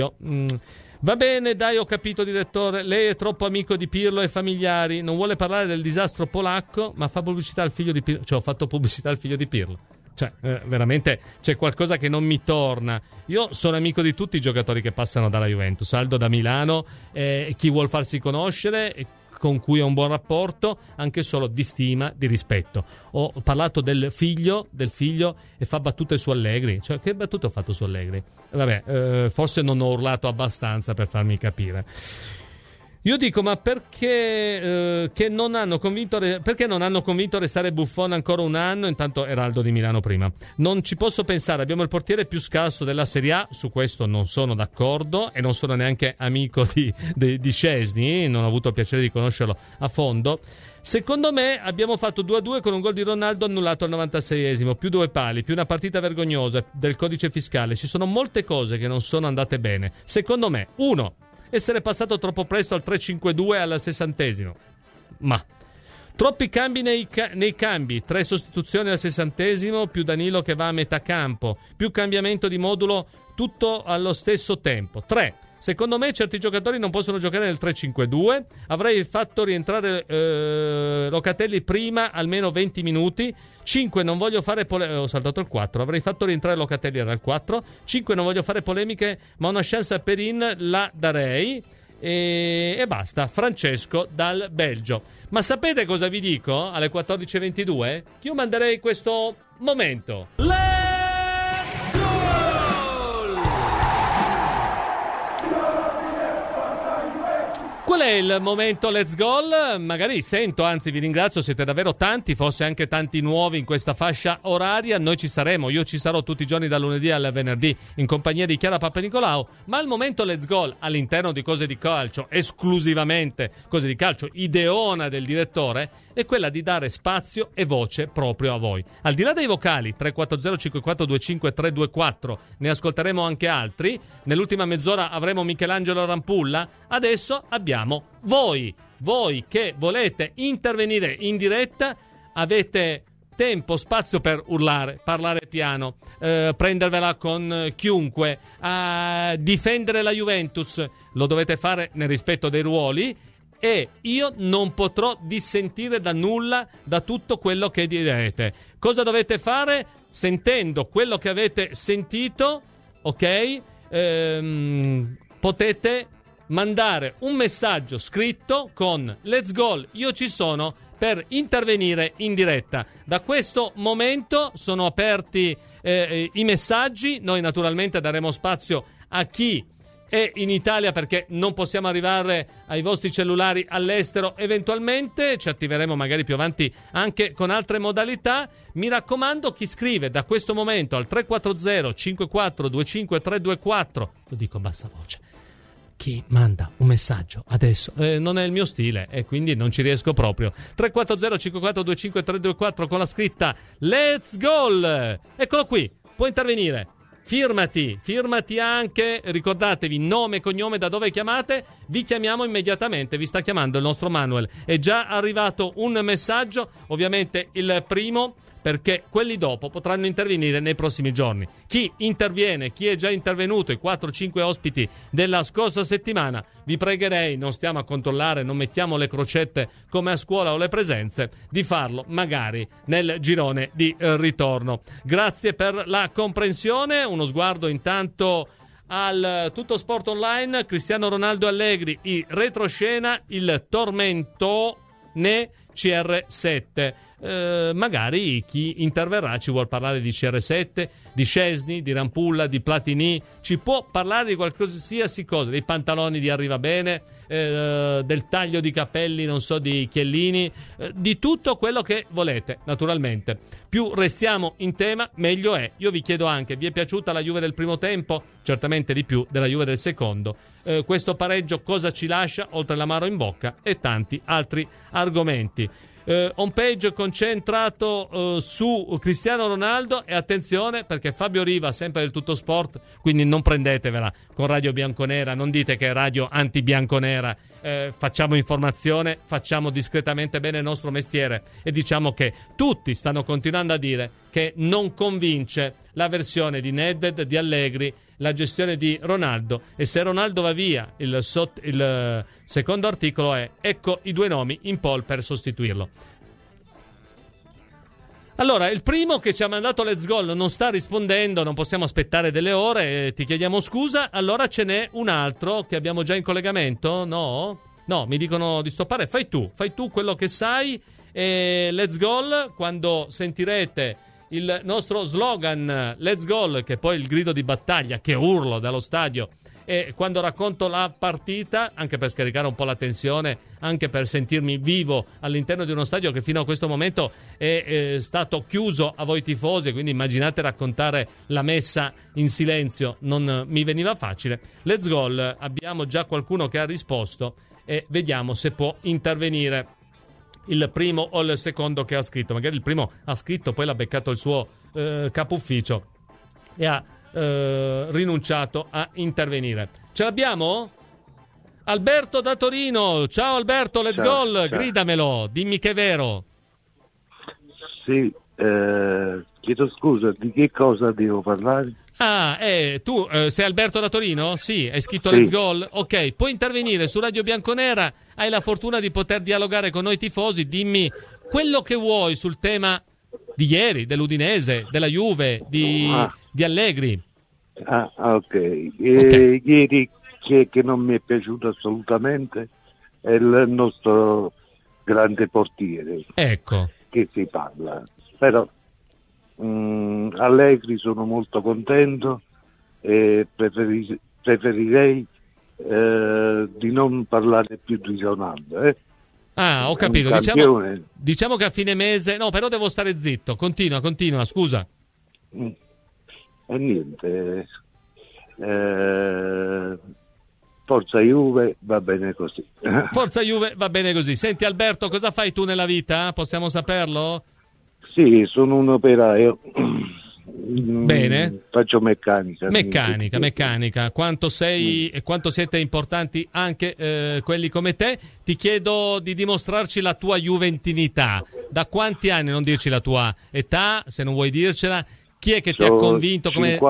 D: Va bene, dai, ho capito direttore, lei è troppo amico di Pirlo e familiari, non vuole parlare del disastro polacco, ma fa pubblicità al figlio di Pirlo. Cioè, ho fatto pubblicità al figlio di Pirlo. Cioè, veramente c'è qualcosa che non mi torna. Io sono amico di tutti i giocatori che passano dalla Juventus, Aldo da Milano, chi vuol farsi conoscere, con cui ho un buon rapporto, anche solo di stima, di rispetto. Ho parlato del figlio e fa battute su Allegri. Cioè, che battute ho fatto su Allegri? Vabbè, forse non ho urlato abbastanza per farmi capire. Io dico, ma perché non hanno convinto a restare Buffon ancora un anno? Intanto Eraldo di Milano prima. Non ci posso pensare, abbiamo il portiere più scarso della Serie A, su questo non sono d'accordo e non sono neanche amico di Szczesny, non ho avuto il piacere di conoscerlo a fondo. Secondo me abbiamo fatto 2-2 con un gol di Ronaldo annullato al 96esimo, più 2 pali, più una partita vergognosa del codice fiscale. Ci sono molte cose che non sono andate bene. Secondo me, 1. Essere passato troppo presto al 3-5-2 al 60esimo. Ma troppi cambi nei cambi, 3 sostituzioni al 60esimo, più Danilo che va a metà campo, più cambiamento di modulo, tutto allo stesso tempo. 3. Secondo me certi giocatori non possono giocare nel 3-5-2. Avrei fatto rientrare Locatelli prima almeno 20 minuti. 5. Non voglio fare ho saltato il 4. Avrei fatto rientrare Locatelli, era il 4. 5. Non voglio fare polemiche, ma una chance a Perin la darei. E basta. Francesco dal Belgio. Ma sapete cosa vi dico alle 14:22? Che io manderei questo momento. Qual è il momento Let's Goal? Magari sento, anzi vi ringrazio, siete davvero tanti, forse anche tanti nuovi in questa fascia oraria. Noi ci saremo, io ci sarò tutti i giorni dal lunedì al venerdì in compagnia di Chiara Papanicolaou, ma il momento Let's Goal all'interno di Cose di Calcio, esclusivamente Cose di Calcio, ideona del direttore, è quella di dare spazio e voce proprio a voi. Al di là dei vocali 340 5425 324, ne ascolteremo anche altri. Nell'ultima mezz'ora avremo Michelangelo Rampulla. Adesso abbiamo voi che volete intervenire in diretta. Avete tempo, spazio per urlare, parlare piano, prendervela con chiunque, difendere la Juventus. Lo dovete fare nel rispetto dei ruoli. E io non potrò dissentire da nulla, da tutto quello che direte. Cosa dovete fare? Sentendo quello che avete sentito, ok? Potete mandare un messaggio scritto con Let's Goal, io ci sono, per intervenire in diretta. Da questo momento sono aperti i messaggi. Noi naturalmente daremo spazio a chi è in Italia, perché non possiamo arrivare ai vostri cellulari all'estero. Eventualmente ci attiveremo magari più avanti anche con altre modalità. Mi raccomando, chi scrive da questo momento al 340 54 25 324, lo dico a bassa voce, chi manda un messaggio adesso non è il mio stile e quindi non ci riesco proprio. 340 5425 324 con la scritta Let's Go. Eccolo qui, puoi intervenire. Firmati anche, ricordatevi nome e cognome, da dove chiamate, vi chiamiamo immediatamente, vi sta chiamando il nostro Manuel. È già arrivato un messaggio, ovviamente il primo, perché quelli dopo potranno intervenire nei prossimi giorni. Chi interviene, chi è già intervenuto, i 4-5 ospiti della scorsa settimana, vi pregherei, non stiamo a controllare, non mettiamo le crocette come a scuola o le presenze, di farlo magari nel girone di ritorno. Grazie per la comprensione, uno sguardo intanto al Tutto Sport Online. Cristiano Ronaldo Allegri, i retroscena, il tormento ne CR7. Magari chi interverrà ci vuol parlare di CR7, di Szczesny, di Rampulla, di Platini, ci può parlare di qualsiasi cosa, dei pantaloni di Arrivabene, del taglio di capelli, non so, di Chiellini, di tutto quello che volete, naturalmente. Più restiamo in tema, meglio è. Io vi chiedo anche, vi è piaciuta la Juve del primo tempo? Certamente di più della Juve del secondo. Questo pareggio cosa ci lascia, oltre l'amaro in bocca e tanti altri argomenti. Home page concentrato su Cristiano Ronaldo, e attenzione perché Fabio Riva, sempre del Tutto Sport, quindi non prendetevela con Radio Bianconera, non dite che è radio anti-bianconera, facciamo informazione, facciamo discretamente bene il nostro mestiere e diciamo che tutti stanno continuando a dire che non convince la versione di Nedved, di Allegri, la gestione di Ronaldo, e se Ronaldo va via il secondo articolo è: ecco i due nomi in pole per sostituirlo. Allora, il primo che ci ha mandato Let's Go non sta rispondendo, non possiamo aspettare delle ore, ti chiediamo scusa. Allora ce n'è un altro che abbiamo già in collegamento? No, mi dicono di stoppare. Fai tu quello che sai. E Let's Go, quando sentirete il nostro slogan Let's Go, che poi è il grido di battaglia che urlo dallo stadio, e quando racconto la partita, anche per scaricare un po' la tensione, anche per sentirmi vivo all'interno di uno stadio che fino a questo momento è stato chiuso a voi tifosi, quindi immaginate raccontare la messa in silenzio, non mi veniva facile. Let's Go, abbiamo già qualcuno che ha risposto e vediamo se può intervenire il primo o il secondo che ha scritto. Magari il primo ha scritto, poi l'ha beccato il suo capo ufficio e ha rinunciato a intervenire. Ce l'abbiamo? Alberto da Torino. Ciao Alberto, Let's Go, gridamelo, dimmi che è vero.
J: Sì, chiedo scusa, di che cosa devo parlare?
D: Tu sei Alberto da Torino? Sì, hai scritto
J: sì.
D: Let's Go? Ok, puoi intervenire su Radio Bianconera, hai la fortuna di poter dialogare con noi tifosi, dimmi quello che vuoi sul tema di ieri, dell'Udinese, della Juve, di Allegri.
J: Ok. Ieri che non mi è piaciuto assolutamente è il nostro grande portiere.
D: Ecco.
J: Che si parla. Però Allegri sono molto contento e preferirei di non parlare più di Ronaldo.
D: Ho capito. Diciamo che a fine mese... No, però devo stare zitto. Continua, scusa.
J: E niente. Forza Juve, va bene così.
D: Forza Juve, va bene così. Senti Alberto, cosa fai tu nella vita? Possiamo saperlo?
J: Sì, sono un operaio.
D: Bene.
J: Faccio meccanica.
D: Quanto sei e quanto siete importanti anche quelli come te. Ti chiedo di dimostrarci la tua juventinità. Da quanti anni, non dirci la tua età, se non vuoi dircela, chi è che ti ha convinto?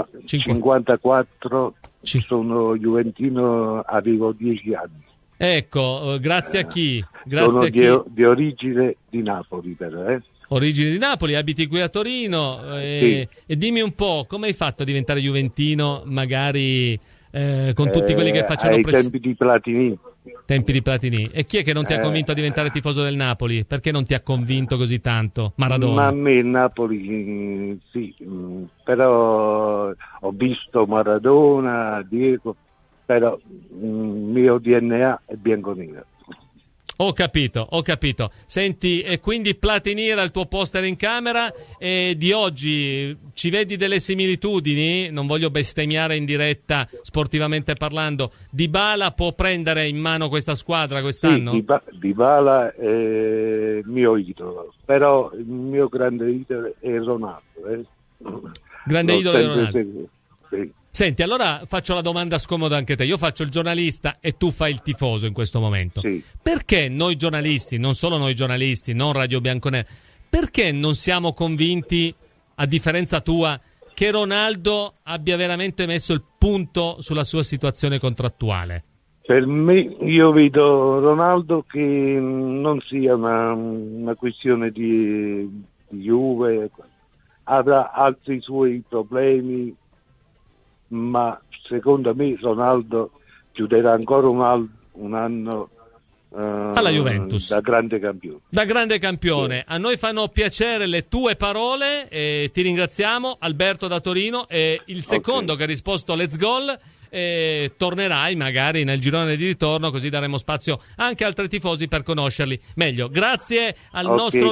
J: 54, sono juventino, avevo 10 anni.
D: Ecco, grazie a chi?
J: Sono di origine di Napoli, però.
D: Origini di Napoli, abiti qui a Torino,
J: sì.
D: E dimmi un po', come hai fatto a diventare juventino, magari con tutti quelli che facevano
J: tempi di Platini.
D: Tempi di Platini. E chi è che non ti ha convinto a diventare tifoso del Napoli? Perché non ti ha convinto così tanto? Maradona?
J: Ma a me il Napoli sì, però ho visto Maradona, Diego, però il mio DNA è bianconero.
D: Ho capito. Senti, e quindi Platini era il tuo poster in camera, e di oggi ci vedi delle similitudini? Non voglio bestemmiare in diretta, sportivamente parlando. Dybala può prendere in mano questa squadra quest'anno?
J: Sì, Dybala è il mio idolo, però il mio grande idolo è Ronaldo.
D: Grande idolo di Ronaldo.
J: Sì.
D: Senti, allora faccio la domanda scomoda anche a te. Io faccio il giornalista e tu fai il tifoso in questo momento.
J: Sì.
D: Perché noi giornalisti, non solo noi giornalisti, non Radio Bianconera, perché non siamo convinti, a differenza tua, che Ronaldo abbia veramente messo il punto sulla sua situazione contrattuale?
J: Per me, io vedo Ronaldo che non sia una questione di Juve, avrà altri suoi problemi, ma secondo me Ronaldo chiuderà ancora un anno
D: alla Juventus
J: da grande campione.
D: Sì. A noi fanno piacere le tue parole e ti ringraziamo. Alberto da Torino è il secondo che ha risposto Let's Goal. Tornerai magari nel girone di ritorno, così daremo spazio anche a altri tifosi per conoscerli meglio. Grazie al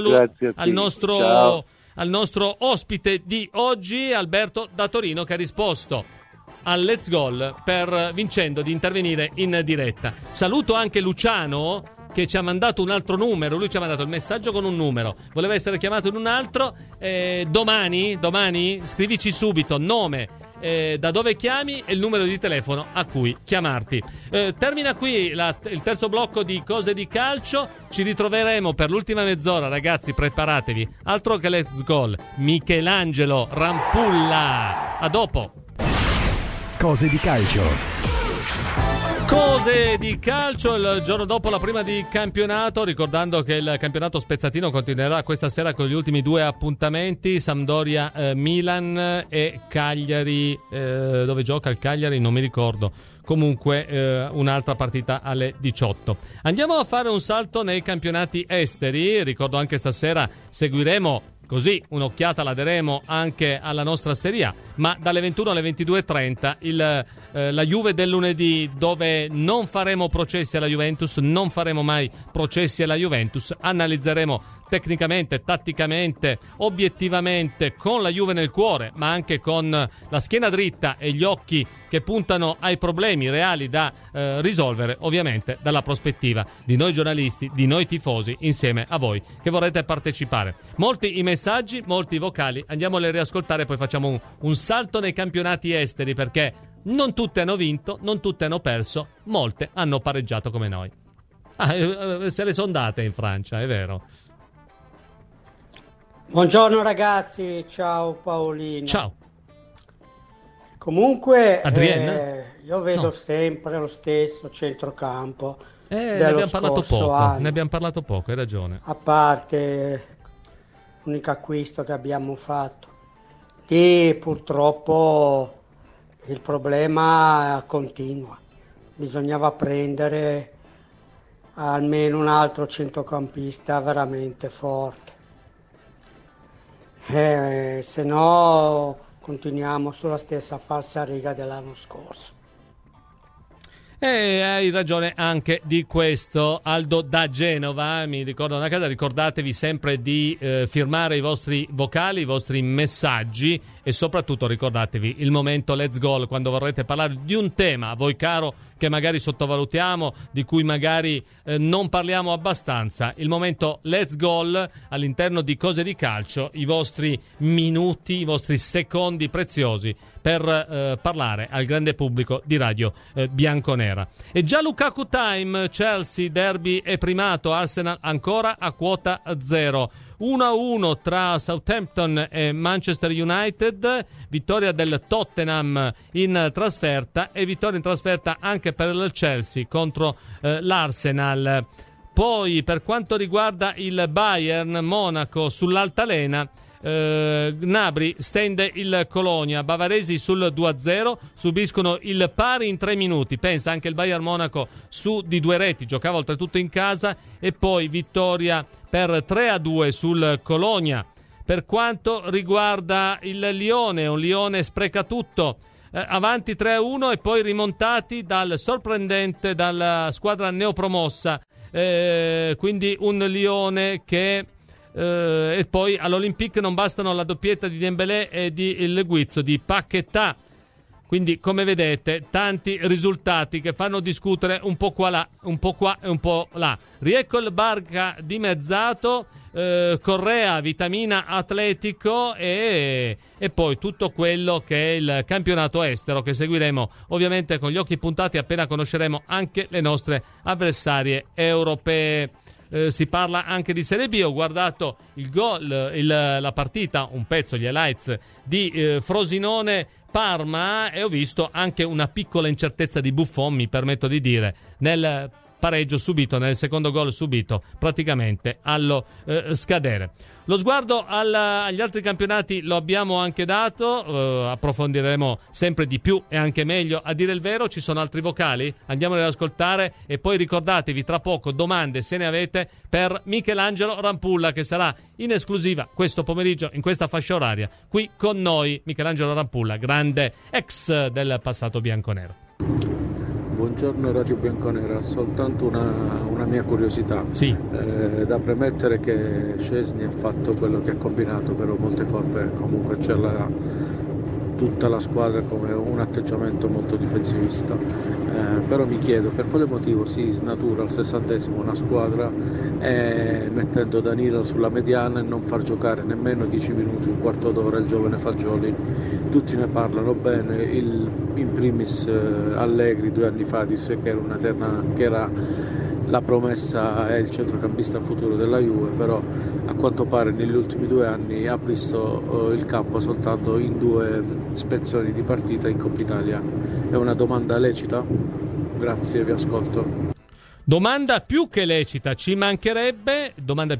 D: nostro ospite di oggi, Alberto da Torino, che ha risposto al Let's Goal vincendo di intervenire in diretta. Saluto anche Luciano, che ci ha mandato un altro numero. Lui ci ha mandato il messaggio con un numero, voleva essere chiamato in un altro. Domani scrivici subito nome, da dove chiami e il numero di telefono a cui chiamarti. Termina qui il terzo blocco di Cose di Calcio. Ci ritroveremo per l'ultima mezz'ora, ragazzi, preparatevi. Altro che Let's Goal, Michelangelo Rampulla. A dopo.
E: Cose di Calcio.
D: Cose di calcio il giorno dopo la prima di campionato, ricordando che il campionato spezzatino continuerà questa sera con gli ultimi due appuntamenti: Sampdoria Milan e Cagliari, dove gioca il Cagliari non mi ricordo, comunque un'altra partita alle 18. Andiamo a fare un salto nei campionati esteri. Ricordo anche stasera seguiremo, così un'occhiata la daremo anche alla nostra Serie A, ma dalle 21 alle 22.30 la Juve del lunedì, dove non faremo processi alla Juventus, non faremo mai processi alla Juventus, analizzeremo tecnicamente, tatticamente, obiettivamente, con la Juve nel cuore, ma anche con la schiena dritta e gli occhi che puntano ai problemi reali da risolvere, ovviamente dalla prospettiva di noi giornalisti, di noi tifosi, insieme a voi che vorrete partecipare. Molti i messaggi, molti i vocali, andiamoli a riascoltare, poi facciamo un salto nei campionati esteri, perché non tutte hanno vinto, non tutte hanno perso, molte hanno pareggiato come noi. Se le sono date in Francia, è vero.
K: Buongiorno ragazzi, ciao Paolino.
D: Ciao.
K: Comunque
D: io
K: vedo sempre lo stesso centrocampo
D: ne
K: dello
D: abbiamo
K: scorso anno.
D: Ne abbiamo parlato poco, hai ragione.
K: A parte l'unico acquisto che abbiamo fatto. E purtroppo il problema continua. Bisognava prendere almeno un altro centrocampista veramente forte. Se no continuiamo sulla stessa falsariga dell'anno scorso.
D: Hai ragione anche di questo. Aldo da Genova mi ricorda una cosa: ricordatevi sempre di firmare i vostri vocali, i vostri messaggi, e soprattutto ricordatevi il momento Let's Goal, quando vorrete parlare di un tema a voi caro, che magari sottovalutiamo, di cui magari non parliamo abbastanza. Il momento Let's Goal all'interno di Cose di Calcio, i vostri minuti, i vostri secondi preziosi per parlare al grande pubblico di Radio Bianconera. E già Lukaku time, Chelsea, derby e primato, Arsenal ancora a quota 0. 1-1 tra Southampton e Manchester United, vittoria del Tottenham in trasferta e vittoria in trasferta anche per il Chelsea contro l'Arsenal. Poi per quanto riguarda il Bayern Monaco sull'altalena, Gnabry stende il Colonia, bavaresi sul 2-0 subiscono il pari in 3 minuti. Pensa, anche il Bayern Monaco su di 2 reti, giocava oltretutto in casa, e poi vittoria per 3-2 sul Colonia. Per quanto riguarda il Lione, un Lione spreca tutto, avanti 3-1 e poi rimontati dalla squadra neopromossa quindi un Lione che e poi all'Olympique non bastano la doppietta di Dembélé e di il guizzo di Paquetá. Quindi, come vedete, tanti risultati che fanno discutere un po' qua là, un po' qua e un po' là. Riecco il Barca dimezzato, Correa, Vitamina Atletico e poi tutto quello che è il campionato estero, che seguiremo ovviamente con gli occhi puntati appena conosceremo anche le nostre avversarie europee. Si parla anche di Serie B. Ho guardato il gol, la partita, un pezzo, gli highlights di Frosinone Parma, e ho visto anche una piccola incertezza di Buffon, mi permetto di dire, nel pareggio subito, nel secondo gol subito praticamente allo scadere. Lo sguardo agli altri campionati lo abbiamo anche dato, approfondiremo sempre di più e anche meglio. A dire il vero, ci sono altri vocali, andiamoli ad ascoltare e poi ricordatevi tra poco domande, se ne avete, per Michelangelo Rampulla, che sarà in esclusiva questo pomeriggio in questa fascia oraria qui con noi. Michelangelo Rampulla, grande ex del passato bianconero.
L: Buongiorno Radio Bianconera, soltanto una mia curiosità.
D: Sì.
L: Da premettere che Szczęsny ha fatto quello che ha combinato, però molte colpe comunque c'è tutta la squadra come un atteggiamento molto difensivista. Però mi chiedo per quale motivo si snatura al 60° una squadra mettendo Danilo sulla mediana e non far giocare nemmeno 10 minuti, un quarto d'ora il giovane Fagioli. Tutti ne parlano bene, in primis Allegri 2 anni fa disse che era la promessa e il centrocampista futuro della Juve, però a quanto pare negli ultimi 2 anni ha visto il campo soltanto in 2 spezzoni di partita in Coppa Italia. È una domanda lecita? Grazie, vi ascolto.
D: Domanda più che lecita, ci mancherebbe.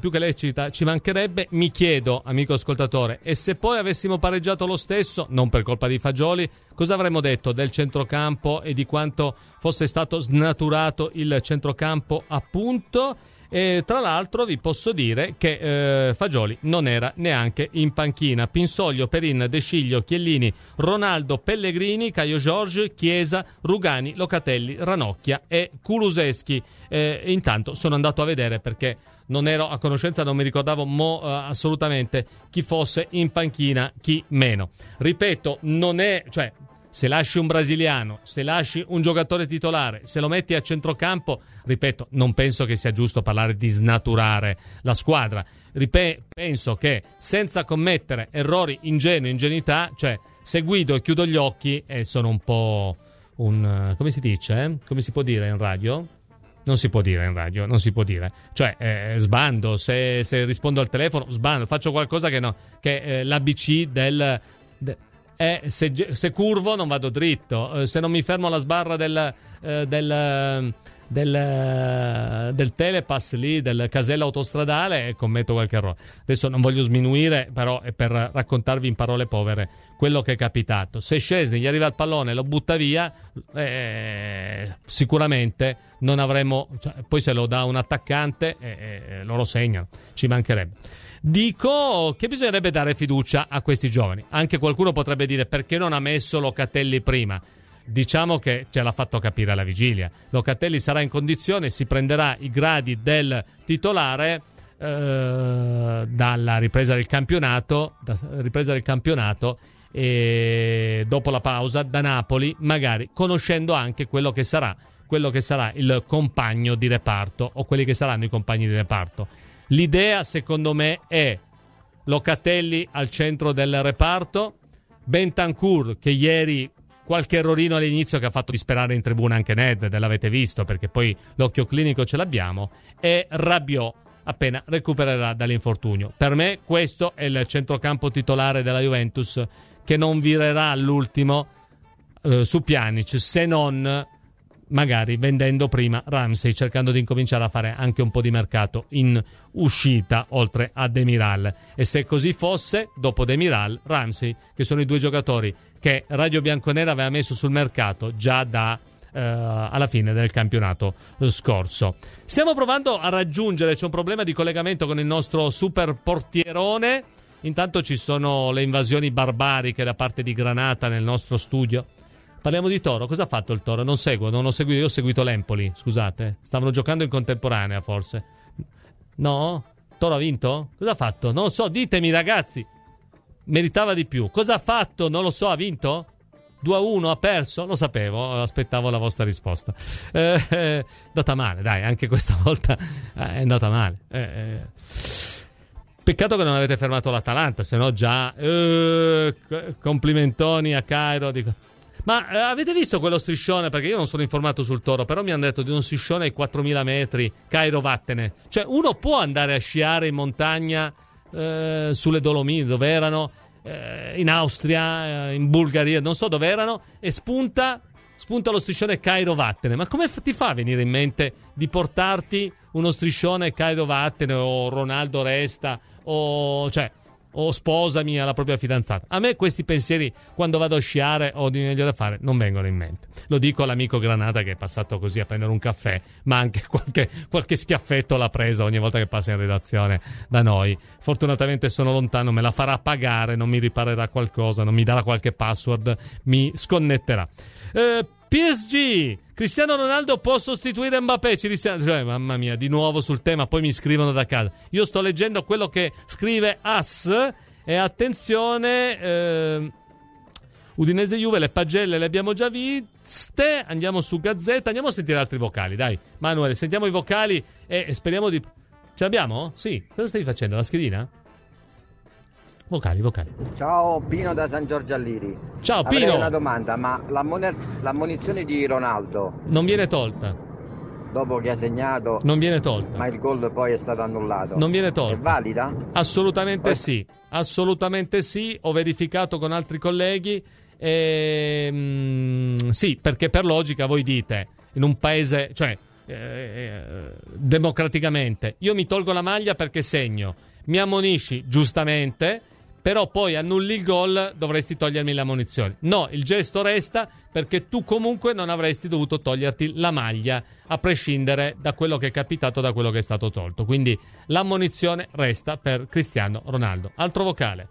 D: Mi chiedo, amico ascoltatore, e se poi avessimo pareggiato lo stesso, non per colpa di Fagioli, cosa avremmo detto del centrocampo e di quanto fosse stato snaturato il centrocampo, appunto? E tra l'altro vi posso dire che Fagioli non era neanche in panchina. Pinsoglio, Perin, De Sciglio, Chiellini, Ronaldo, Pellegrini, Caio Giorgi, Chiesa, Rugani, Locatelli, Ranocchia e Kulusevski. Intanto sono andato a vedere, perché non ero a conoscenza, non mi ricordavo assolutamente chi fosse in panchina, chi meno. Ripeto, non è... cioè, se lasci un brasiliano, se lasci un giocatore titolare, se lo metti a centrocampo, ripeto, non penso che sia giusto parlare di snaturare la squadra. Penso che senza commettere errori, ingenuità, cioè se guido e chiudo gli occhi sono un po' come si dice? Come si può dire in radio? Non si può dire in radio, non si può dire. Cioè, sbando, se rispondo al telefono, sbando, faccio qualcosa che l'ABC se curvo non vado dritto, se non mi fermo alla sbarra del telepass lì, del casello autostradale, commetto qualche errore. Adesso non voglio sminuire, però è per raccontarvi in parole povere quello che è capitato. Se Szczęsny gli arriva il pallone e lo butta via, sicuramente non avremo, poi se lo dà un attaccante loro segnano, ci mancherebbe. Dico che bisognerebbe dare fiducia a questi giovani. Anche qualcuno potrebbe dire: perché non ha messo Locatelli prima? Diciamo che ce l'ha fatto capire alla vigilia. Locatelli sarà in condizione, si prenderà i gradi del titolare dalla ripresa del campionato e dopo la pausa da Napoli, magari conoscendo anche quello che sarà il compagno di reparto, o quelli che saranno i compagni di reparto. L'idea, secondo me, è Locatelli al centro del reparto, Bentancur, che ieri qualche errorino all'inizio che ha fatto disperare in tribuna anche Nedved, l'avete visto, perché poi l'occhio clinico ce l'abbiamo, e Rabiot appena recupererà dall'infortunio. Per me questo è il centrocampo titolare della Juventus, che non virerà all'ultimo su Pjanic, se non magari vendendo prima Ramsey, cercando di incominciare a fare anche un po' di mercato in uscita oltre a Demiral. E se così fosse, dopo Demiral, Ramsey, che sono i 2 giocatori che Radio Bianconera aveva messo sul mercato già da alla fine del campionato scorso. Stiamo provando a raggiungere, c'è un problema di collegamento con il nostro super portierone. Intanto ci sono le invasioni barbariche da parte di Granata nel nostro studio. Parliamo di Toro. Cosa ha fatto il Toro? Non ho seguito. Io ho seguito l'Empoli, scusate. Stavano giocando in contemporanea, forse. No? Toro ha vinto? Cosa ha fatto? Non lo so, ditemi ragazzi. Meritava di più. Cosa ha fatto? Non lo so, ha vinto? 2-1, ha perso? Lo sapevo, aspettavo la vostra risposta. È andata male, dai, anche questa volta è andata male. Peccato che non avete fermato l'Atalanta, se no già complimentoni a Cairo. Ma avete visto quello striscione? Perché io non sono informato sul Toro, però mi hanno detto di uno striscione ai 4.000 metri, Cairo vattene. Cioè uno può andare a sciare in montagna sulle Dolomiti, dove erano, in Austria, in Bulgaria, non so dove erano, e spunta lo striscione Cairo vattene. Ma come ti fa a venire in mente di portarti uno striscione Cairo vattene, o Ronaldo resta, o sposami alla propria fidanzata? A me questi pensieri, quando vado a sciare o di meglio da fare, non vengono in mente. Lo dico all'amico Granata, che è passato così a prendere un caffè, ma anche qualche schiaffetto l'ha presa ogni volta che passa in redazione da noi. Fortunatamente sono lontano, me la farà pagare, non mi riparerà qualcosa, non mi darà qualche password, mi sconnetterà. PSG, Cristiano Ronaldo può sostituire Mbappé? Mamma mia, di nuovo sul tema, poi mi scrivono da casa. Io sto leggendo quello che scrive AS, e attenzione, Udinese Juve, le pagelle le abbiamo già viste. Andiamo su Gazzetta, andiamo a sentire altri vocali, dai Manuele, sentiamo i vocali e speriamo di... Ce l'abbiamo? Sì, cosa stai facendo, la schedina? Vocali.
M: Ciao, Pino da San Giorgio Alliri.
D: Ciao Pino.
M: Avrei una domanda, ma l'ammonizione di Ronaldo
D: non viene tolta?
M: Dopo che ha segnato,
D: non viene tolta,
M: ma il gol poi è stato annullato,
D: non viene tolta?
M: È valida?
D: Assolutamente sì, ho verificato con altri colleghi. Sì, perché per logica voi dite, in un paese, cioè democraticamente, io mi tolgo la maglia perché segno, mi ammonisci giustamente, però poi annulli il gol, dovresti togliermi la munizione. No, il gesto resta, perché tu comunque non avresti dovuto toglierti la maglia, a prescindere da quello che è capitato, da quello che è stato tolto. Quindi l'ammonizione resta per Cristiano Ronaldo. Altro vocale.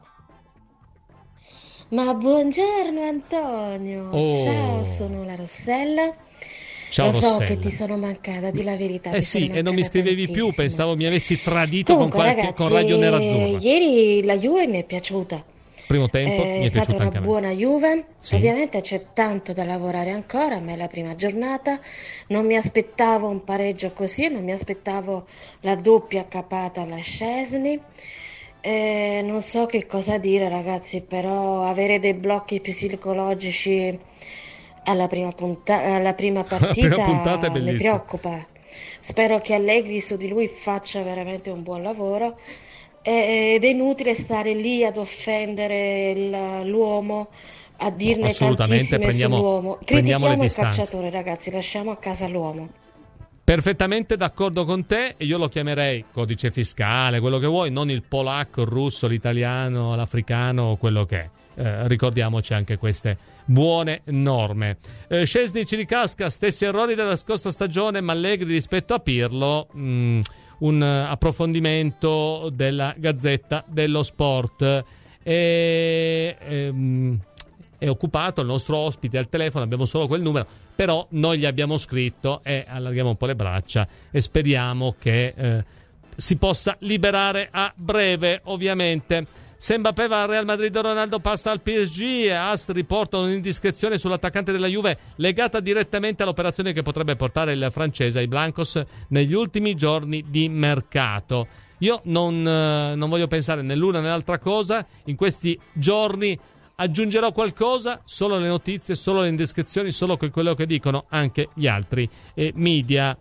N: Ma buongiorno Antonio. Ciao, sono la Rossella.
D: Ciao,
N: lo so
D: Rossella.
N: Che ti sono mancata, di la verità.
D: Sì, e non mi scrivevi
N: tantissimo.
D: più, pensavo mi avessi tradito.
N: Comunque, ragazzi,
D: con Radio Nerazzurra.
N: Ieri la Juve mi è piaciuta.
D: Primo tempo mi è
N: stata
D: piaciuta anche
N: una
D: a me.
N: buona Juve.
D: Sì.
N: Ovviamente c'è tanto da lavorare ancora, ma è la prima giornata. Non mi aspettavo un pareggio così, non mi aspettavo la doppia capata alla Szczesny. Non so che cosa dire, ragazzi, però avere dei blocchi psicologici alla prima partita
D: è
N: mi preoccupa. Spero che Allegri su di lui faccia veramente un buon lavoro, ed è inutile stare lì ad offendere l'uomo, a dirne tantissime sull'uomo. Critichiamo il calciatore, ragazzi, lasciamo a casa l'uomo.
D: Perfettamente d'accordo con te, e io lo chiamerei codice fiscale, quello che vuoi, non il polacco, il russo, l'italiano, l'africano, quello che è. Ricordiamoci anche queste buone norme. Szczesny ci ricasca, stessi errori della scorsa stagione, ma Allegri rispetto a Pirlo. Un approfondimento della Gazzetta dello Sport. È occupato il nostro ospite al telefono, abbiamo solo quel numero, però noi gli abbiamo scritto e allarghiamo un po' le braccia e speriamo che si possa liberare a breve, ovviamente. Se Mbappé va al Real Madrid, Ronaldo passa al PSG. AS riporta un'indiscrezione sull'attaccante della Juve legata direttamente all'operazione che potrebbe portare il francese ai Blancos negli ultimi giorni di mercato. Io non voglio pensare né l'una né l'altra cosa. In questi giorni aggiungerò qualcosa, solo le notizie, solo le indiscrezioni, solo quello che dicono anche gli altri media.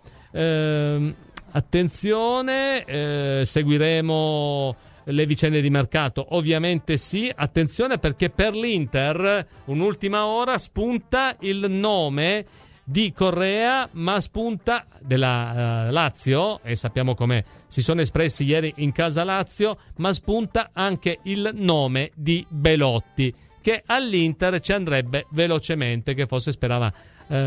D: Attenzione, seguiremo le vicende di mercato, ovviamente sì. Attenzione, perché per l'Inter un'ultima ora spunta il nome di Correa, ma spunta della Lazio, e sappiamo come si sono espressi ieri in casa Lazio, ma spunta anche il nome di Belotti, che all'Inter ci andrebbe velocemente, che forse sperava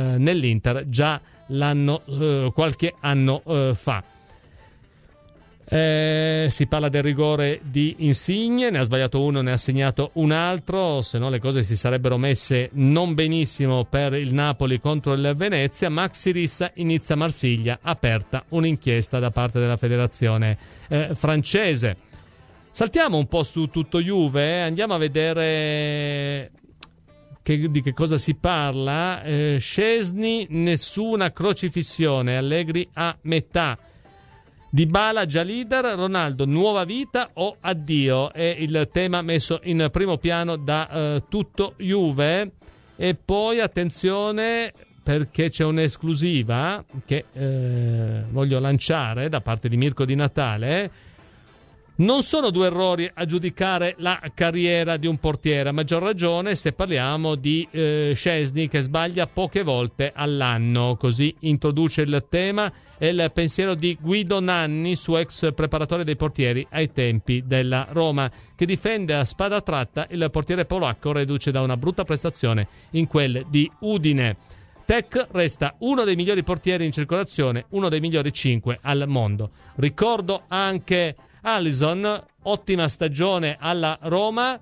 D: nell'Inter già qualche anno fa. Si parla del rigore di Insigne, ne ha sbagliato uno, ne ha segnato un altro, se no le cose si sarebbero messe non benissimo per il Napoli contro il Venezia. Maxi Rissa inizia Marsiglia, aperta un'inchiesta da parte della federazione francese. Saltiamo un po' su tutto Juve, andiamo a vedere di che cosa si parla. Szczęsny, nessuna crocifissione, Allegri a metà. Dybala già leader, Ronaldo nuova vita o addio? È il tema messo in primo piano da tutto Juve. E poi attenzione, perché c'è un'esclusiva che voglio lanciare da parte di Mirko Di Natale. Non sono 2 errori a giudicare la carriera di un portiere, a maggior ragione se parliamo di Szczęsny, che sbaglia poche volte all'anno. Così introduce il tema e il pensiero di Guido Nanni, suo ex preparatore dei portieri ai tempi della Roma, che difende a spada tratta il portiere polacco reduce da una brutta prestazione in quel di Udine. Tech resta uno dei migliori portieri in circolazione, uno dei migliori 5 al mondo. Ricordo anche Alisson, ottima stagione alla Roma,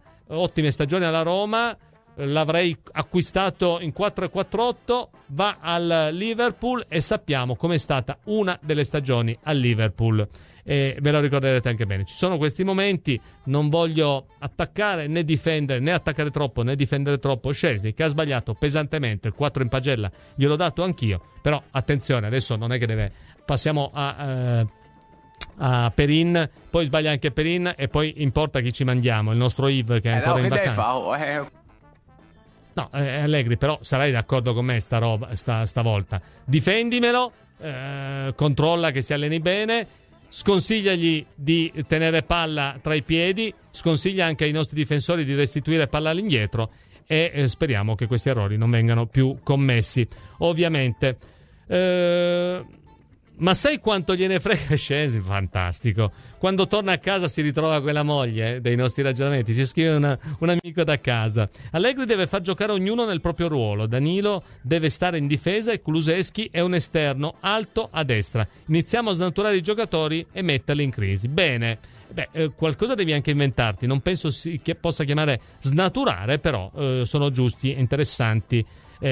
D: l'avrei acquistato in 4,48, va al Liverpool e sappiamo com'è stata una delle stagioni al Liverpool. E ve lo ricorderete anche bene. Ci sono questi momenti, non voglio attaccare né difendere, né attaccare troppo né difendere troppo Szczęsny, che ha sbagliato pesantemente, il 4 in pagella gliel'ho dato anch'io, però attenzione, adesso non è che deve, passiamo a Perin, poi sbaglia anche Perin e poi importa chi ci mandiamo, il nostro Yves che è ancora in vacanza. No, Allegri, però sarai d'accordo con me stavolta. Difendimelo, controlla che si alleni bene, sconsigliagli di tenere palla tra i piedi, sconsiglia anche ai nostri difensori di restituire palla all'indietro e speriamo che questi errori non vengano più commessi. Ovviamente ma sai quanto gliene frega Szczęsny? Fantastico. Quando torna a casa si ritrova quella moglie dei nostri ragionamenti. Ci scrive un amico da casa. Allegri deve far giocare ognuno nel proprio ruolo. Danilo deve stare in difesa e Kulusevski è un esterno alto a destra. Iniziamo a snaturare i giocatori e metterli in crisi. Bene. Qualcosa devi anche inventarti. Non penso che possa chiamare snaturare, però sono giusti e interessanti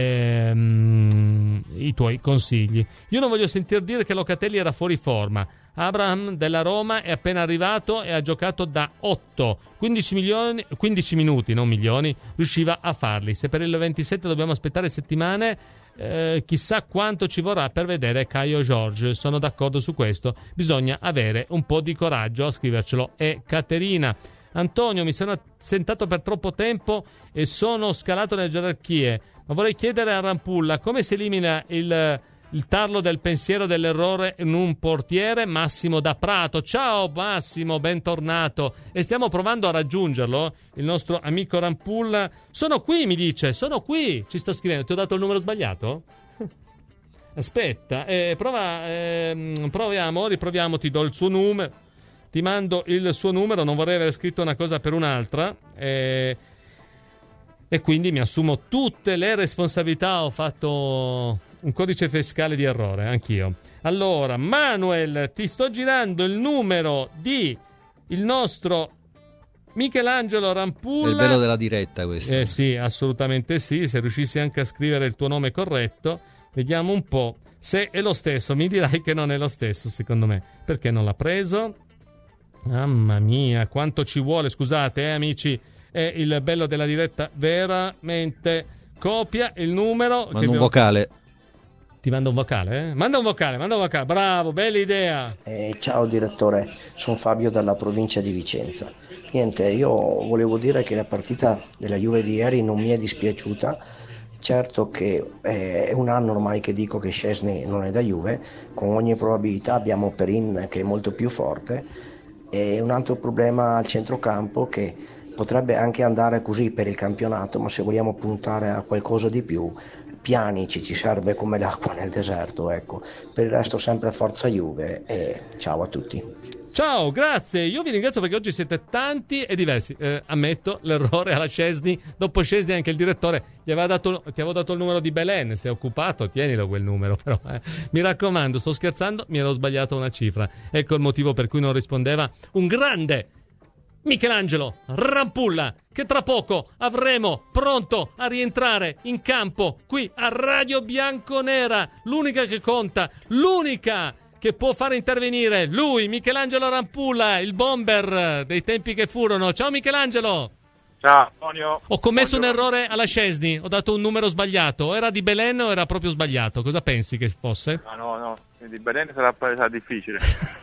D: i tuoi consigli. Io non voglio sentir dire che Locatelli era fuori forma. Abraham della Roma è appena arrivato e ha giocato da 15 minuti, non milioni, riusciva a farli. Se per il 27 dobbiamo aspettare settimane, chissà quanto ci vorrà per vedere Caio Jorge. Sono d'accordo su questo, bisogna avere un po' di coraggio a scrivercelo. E Caterina: Antonio, mi sono assentato per troppo tempo e sono scalato nelle gerarchie, ma vorrei chiedere a Rampulla come si elimina il tarlo del pensiero dell'errore in un portiere. Massimo da Prato. Ciao Massimo, bentornato. E stiamo provando a raggiungerlo, il nostro amico Rampulla. Sono qui, mi dice, sono qui, ci sta scrivendo. Ti ho dato il numero sbagliato? Aspetta, riproviamo, ti do il suo numero, ti mando il suo numero, non vorrei aver scritto una cosa per un'altra, e quindi mi assumo tutte le responsabilità. Ho fatto un codice fiscale di errore anch'io. Allora, Manuel, ti sto girando il numero di il nostro Michelangelo Rampulla.
O: È il bello della diretta questo.
D: Sì, assolutamente sì. Se riuscissi anche a scrivere il tuo nome corretto, vediamo un po' se è lo stesso. Mi dirai che non è lo stesso, secondo me. Perché non l'ha preso? Mamma mia, quanto ci vuole. Scusate, amici. È il bello della diretta, veramente. Copia il numero.
O: Manda un vocale.
D: Ti manda un vocale? Manda un vocale. Bravo, bella idea.
P: Ciao direttore, sono Fabio dalla provincia di Vicenza. Niente, io volevo dire che la partita della Juve di ieri non mi è dispiaciuta. Certo che è un anno ormai che dico che Szczęsny non è da Juve. Con ogni probabilità abbiamo Perin che è molto più forte. E un altro problema al centrocampo che potrebbe anche andare così per il campionato, ma se vogliamo puntare a qualcosa di più, Pjanic ci serve come l'acqua nel deserto, ecco. Per il resto sempre forza Juve e ciao a tutti.
D: Ciao, grazie. Io vi ringrazio perché oggi siete tanti e diversi. Ammetto l'errore alla Szczęsny. Dopo Szczęsny anche il direttore ti avevo dato il numero di Belen. Se è occupato, tienilo quel numero. Però mi raccomando, sto scherzando, mi ero sbagliato una cifra. Ecco il motivo per cui non rispondeva un grande Michelangelo Rampulla, che tra poco avremo pronto a rientrare in campo qui a Radio Bianconera. L'unica che conta, l'unica che può fare intervenire lui, Michelangelo Rampulla, il bomber dei tempi che furono. Ciao Michelangelo.
Q: Ciao Antonio.
D: Ho commesso un errore alla Szczęsny, ho dato un numero sbagliato. Era di Belen o era proprio sbagliato? Cosa pensi che fosse?
Q: No, di Belen sarà difficile.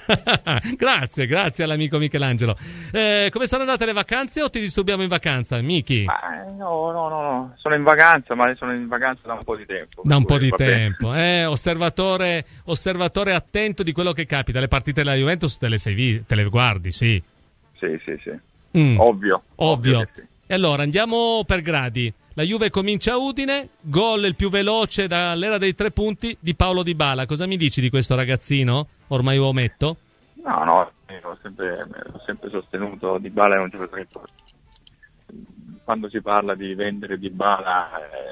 D: Grazie all'amico Michelangelo. Come sono andate le vacanze o ti disturbiamo in vacanza, Miki?
Q: No, sono in vacanza, ma sono in vacanza da un po' di tempo.
D: Da un po' di tempo, osservatore attento di quello che capita. Le partite della Juventus te le guardi, sì?
Q: Sì. Ovvio.
D: Sì. E allora andiamo per gradi. La Juve comincia a Udine, gol il più veloce dall'era dei 3 punti di Paulo Dybala. Cosa mi dici di questo ragazzino, ormai uometto?
Q: No, ho sempre sostenuto Dybala è un giocatore importante. Quando si parla di vendere Dybala,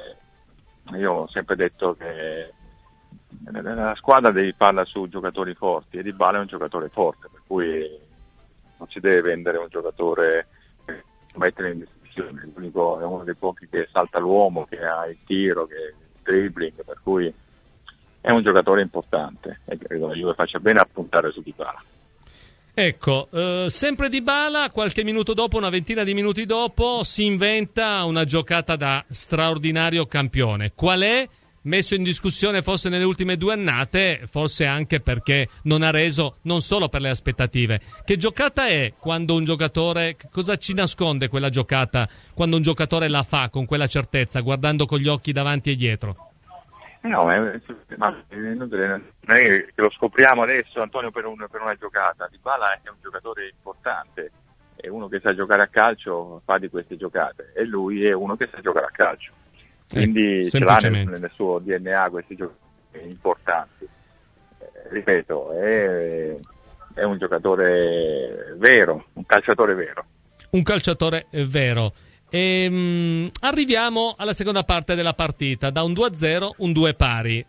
Q: io ho sempre detto che la squadra devi farla su giocatori forti e Dybala è un giocatore forte, per cui non si deve vendere un giocatore per mettere in discussione. L'unico è uno dei pochi che salta l'uomo, che ha il tiro, che il dribbling, per cui è un giocatore importante e credo la Juve faccia bene a puntare su Dybala.
D: Ecco, sempre Dybala, qualche minuto dopo, una ventina di minuti dopo, si inventa una giocata da straordinario campione. Qual è? Messo in discussione forse nelle ultime 2 annate, forse anche perché non ha reso, non solo per le aspettative. Che giocata è quando un giocatore, cosa ci nasconde quella giocata, quando un giocatore la fa con quella certezza, guardando con gli occhi davanti e dietro?
Q: No, ma non è che lo scopriamo adesso, Antonio, per una giocata. Dybala è un giocatore importante, è uno che sa giocare a calcio, fa di queste giocate, e lui è uno che sa giocare a calcio. Quindi ce l'ha nel suo DNA questi giocatori importanti. Ripeto, è un giocatore vero, un calciatore vero.
D: Un calciatore vero. Arriviamo alla seconda parte della partita, da un 2-0, un 2 pari.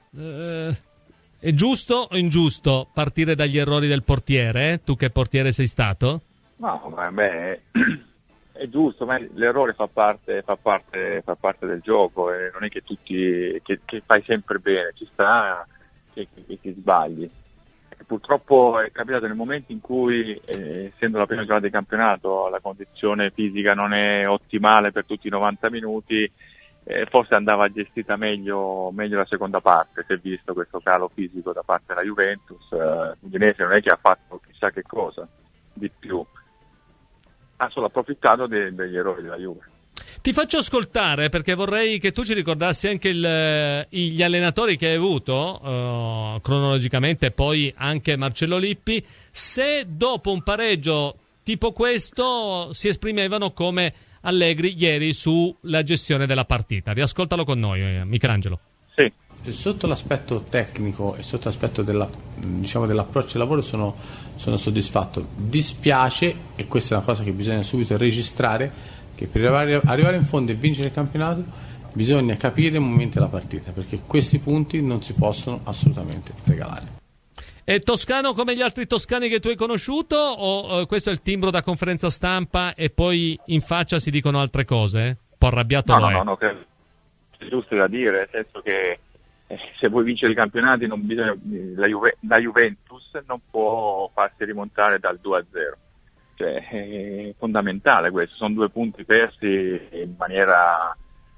D: È giusto o ingiusto partire dagli errori del portiere? Tu che portiere sei stato?
Q: No, vabbè, è giusto, ma l'errore fa parte del gioco, e non è che che fai sempre bene, ci sta che ti sbagli. Purtroppo è capitato nel momento in cui, essendo la prima giornata di campionato, la condizione fisica non è ottimale per tutti i 90 minuti, forse andava gestita meglio la seconda parte. Si è visto questo calo fisico da parte della Juventus, l'Udinese non è che ha fatto chissà che cosa di più, ha solo approfittato degli errori della Juve.
D: Ti faccio ascoltare perché vorrei che tu ci ricordassi anche gli allenatori che hai avuto cronologicamente, poi anche Marcello Lippi, se dopo un pareggio tipo questo si esprimevano come Allegri ieri sulla gestione della partita. Riascoltalo con noi, Michelangelo.
Q: Sì.
C: Sotto l'aspetto tecnico e sotto l'aspetto dell'approccio al lavoro sono soddisfatto. Dispiace, e questa è una cosa che bisogna subito registrare, che per arrivare in fondo e vincere il campionato bisogna capire i momenti della partita, perché questi punti non si possono assolutamente regalare.
D: È toscano come gli altri toscani che tu hai conosciuto, o questo è il timbro da conferenza stampa e poi in faccia si dicono altre cose? Un po' arrabbiato lo è.
Q: No, è giusto da dire, nel senso che se vuoi vincere i campionati non bisogna, la Juventus non può farsi rimontare dal 2-0. Cioè, è fondamentale questo, sono 2 punti persi in maniera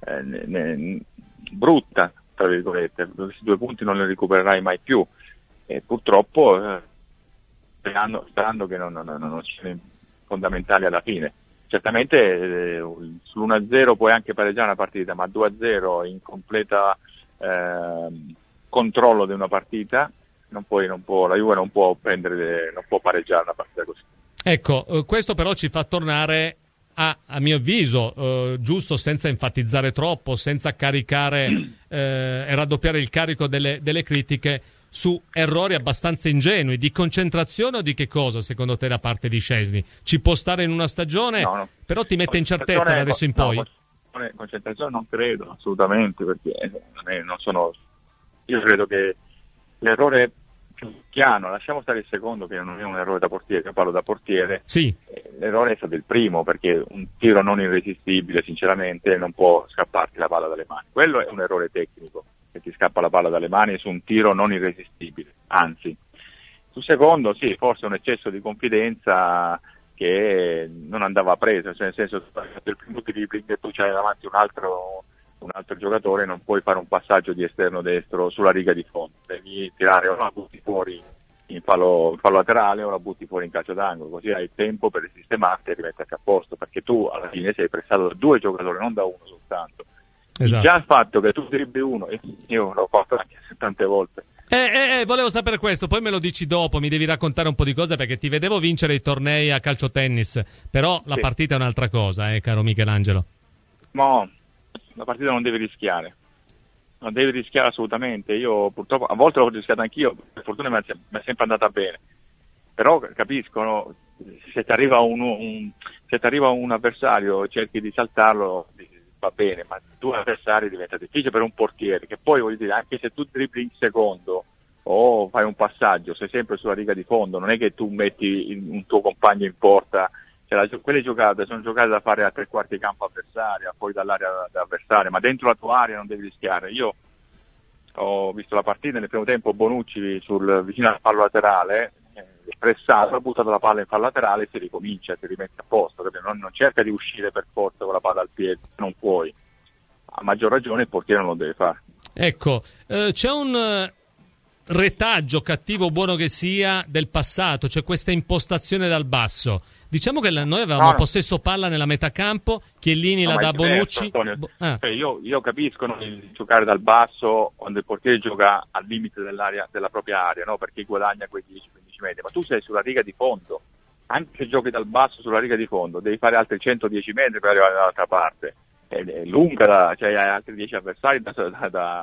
Q: brutta, tra virgolette. Questi 2 punti non li recupererai mai più, e purtroppo sperando che non siano fondamentali alla fine. Certamente sull'1-0 puoi anche pareggiare una partita, ma 2-0 in completa controllo di una partita la Juve non può pareggiare una partita così.
D: Ecco, questo però ci fa tornare a mio avviso, giusto, senza enfatizzare troppo, senza caricare e raddoppiare il carico delle critiche su errori abbastanza ingenui di concentrazione o di che cosa secondo te da parte di Szczęsny? Ci può stare in una stagione, no. Però ti mette incertezza da adesso in poi?
Q: Concentrazione non credo assolutamente, perché non sono, io credo che l'errore più chiaro, lasciamo stare il secondo che non è un errore da portiere, io parlo da portiere,
D: sì.
Q: L'errore è stato il primo, perché un tiro non irresistibile sinceramente non può scapparti la palla dalle mani, quello è un errore tecnico, che ti scappa la palla dalle mani su un tiro non irresistibile, anzi sul secondo sì, forse un eccesso di confidenza che non andava preso, cioè nel senso del primo dribbling e tu c'hai davanti un altro giocatore, non puoi fare un passaggio di esterno destro sulla riga di fondo, devi tirare o la butti fuori in fallo laterale o la butti fuori in calcio d'angolo, così hai tempo per sistemarti e rimetterti a posto, perché tu alla fine sei pressato da 2 giocatori, non da uno soltanto. Esatto. Già il fatto che tu dribbli uno, e io l'ho fatto anche tante volte.
D: Volevo sapere questo, poi me lo dici dopo, mi devi raccontare un po' di cose, perché ti vedevo vincere i tornei a calcio tennis, però la partita è un'altra cosa, caro Michelangelo.
Q: No, la partita non devi rischiare assolutamente. Io purtroppo a volte l'ho rischiato anch'io, per fortuna mi è sempre andata bene, però capisco, no? Se ti arriva un avversario cerchi di saltarlo, va bene, ma 2 avversari diventa difficile per un portiere, che poi voglio dire, anche se tu dribbli in secondo o fai un passaggio, sei sempre sulla riga di fondo, non è che tu metti un tuo compagno in porta, cioè, quelle giocate sono giocate da fare a 3/4 campo avversaria, poi dall'area avversaria, ma dentro la tua area non devi rischiare. Io ho visto la partita nel primo tempo, Bonucci vicino al fallo laterale, pressato, ha buttato la palla in fallo laterale e si ricomincia, ti rimetti a posto, non cerca di uscire per forza con la palla al piede, non puoi, a maggior ragione il portiere non lo deve fare.
D: Ecco, c'è un retaggio, cattivo o buono che sia, del passato, c'è questa impostazione dal basso. Diciamo che noi avevamo possesso palla nella metà campo, Chiellini la dà a Bonucci.
Q: Io capisco il giocare dal basso quando il portiere gioca al limite della propria area, no? Perché guadagna quei 10-15 metri, ma tu sei sulla riga di fondo, anche se giochi dal basso sulla riga di fondo devi fare altri 110 metri per arrivare dall'altra parte, è lunga, cioè hai altri 10 avversari da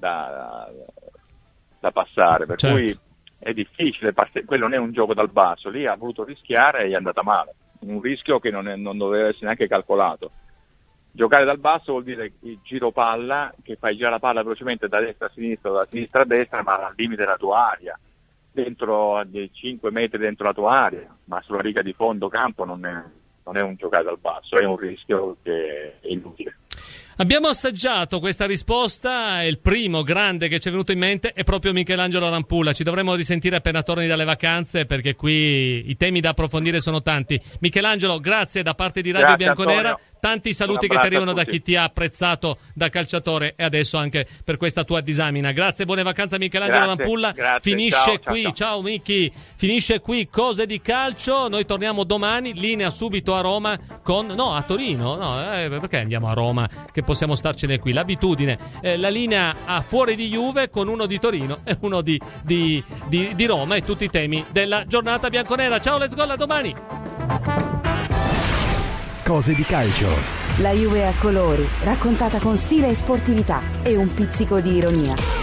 Q: passare, per cui è difficile, quello non è un gioco dal basso, lì ha voluto rischiare e è andata male, un rischio che non doveva essere neanche calcolato. Giocare dal basso vuol dire il giro palla, che fai girare la palla velocemente da destra a sinistra o da sinistra a destra, ma al limite della tua area, dentro 5 metri dentro la tua area, ma sulla riga di fondo campo non è un giocare dal basso, è un rischio che è inutile.
D: Abbiamo assaggiato questa risposta, il primo grande che ci è venuto in mente è proprio Michelangelo Rampulla. Ci dovremo risentire appena torni dalle vacanze, perché qui i temi da approfondire sono tanti. Michelangelo, grazie da parte di Radio Bianconera.
Q: Antonio.
D: Tanti saluti che ti arrivano da chi ti ha apprezzato da calciatore e adesso anche per questa tua disamina. Grazie, buone vacanze Michelangelo Rampulla. Finisce qui, ciao Miki, finisce qui Cose di Calcio. Noi torniamo domani, linea subito a Roma a Torino, perché andiamo a Roma che possiamo starcene qui, l'abitudine, la linea a Fuori di Juve con uno di Torino e uno di Roma e tutti i temi della giornata bianconera. Ciao, let's go, a domani.
E: Cose di Calcio.
B: La Juve a colori, raccontata con stile e sportività e un pizzico di ironia.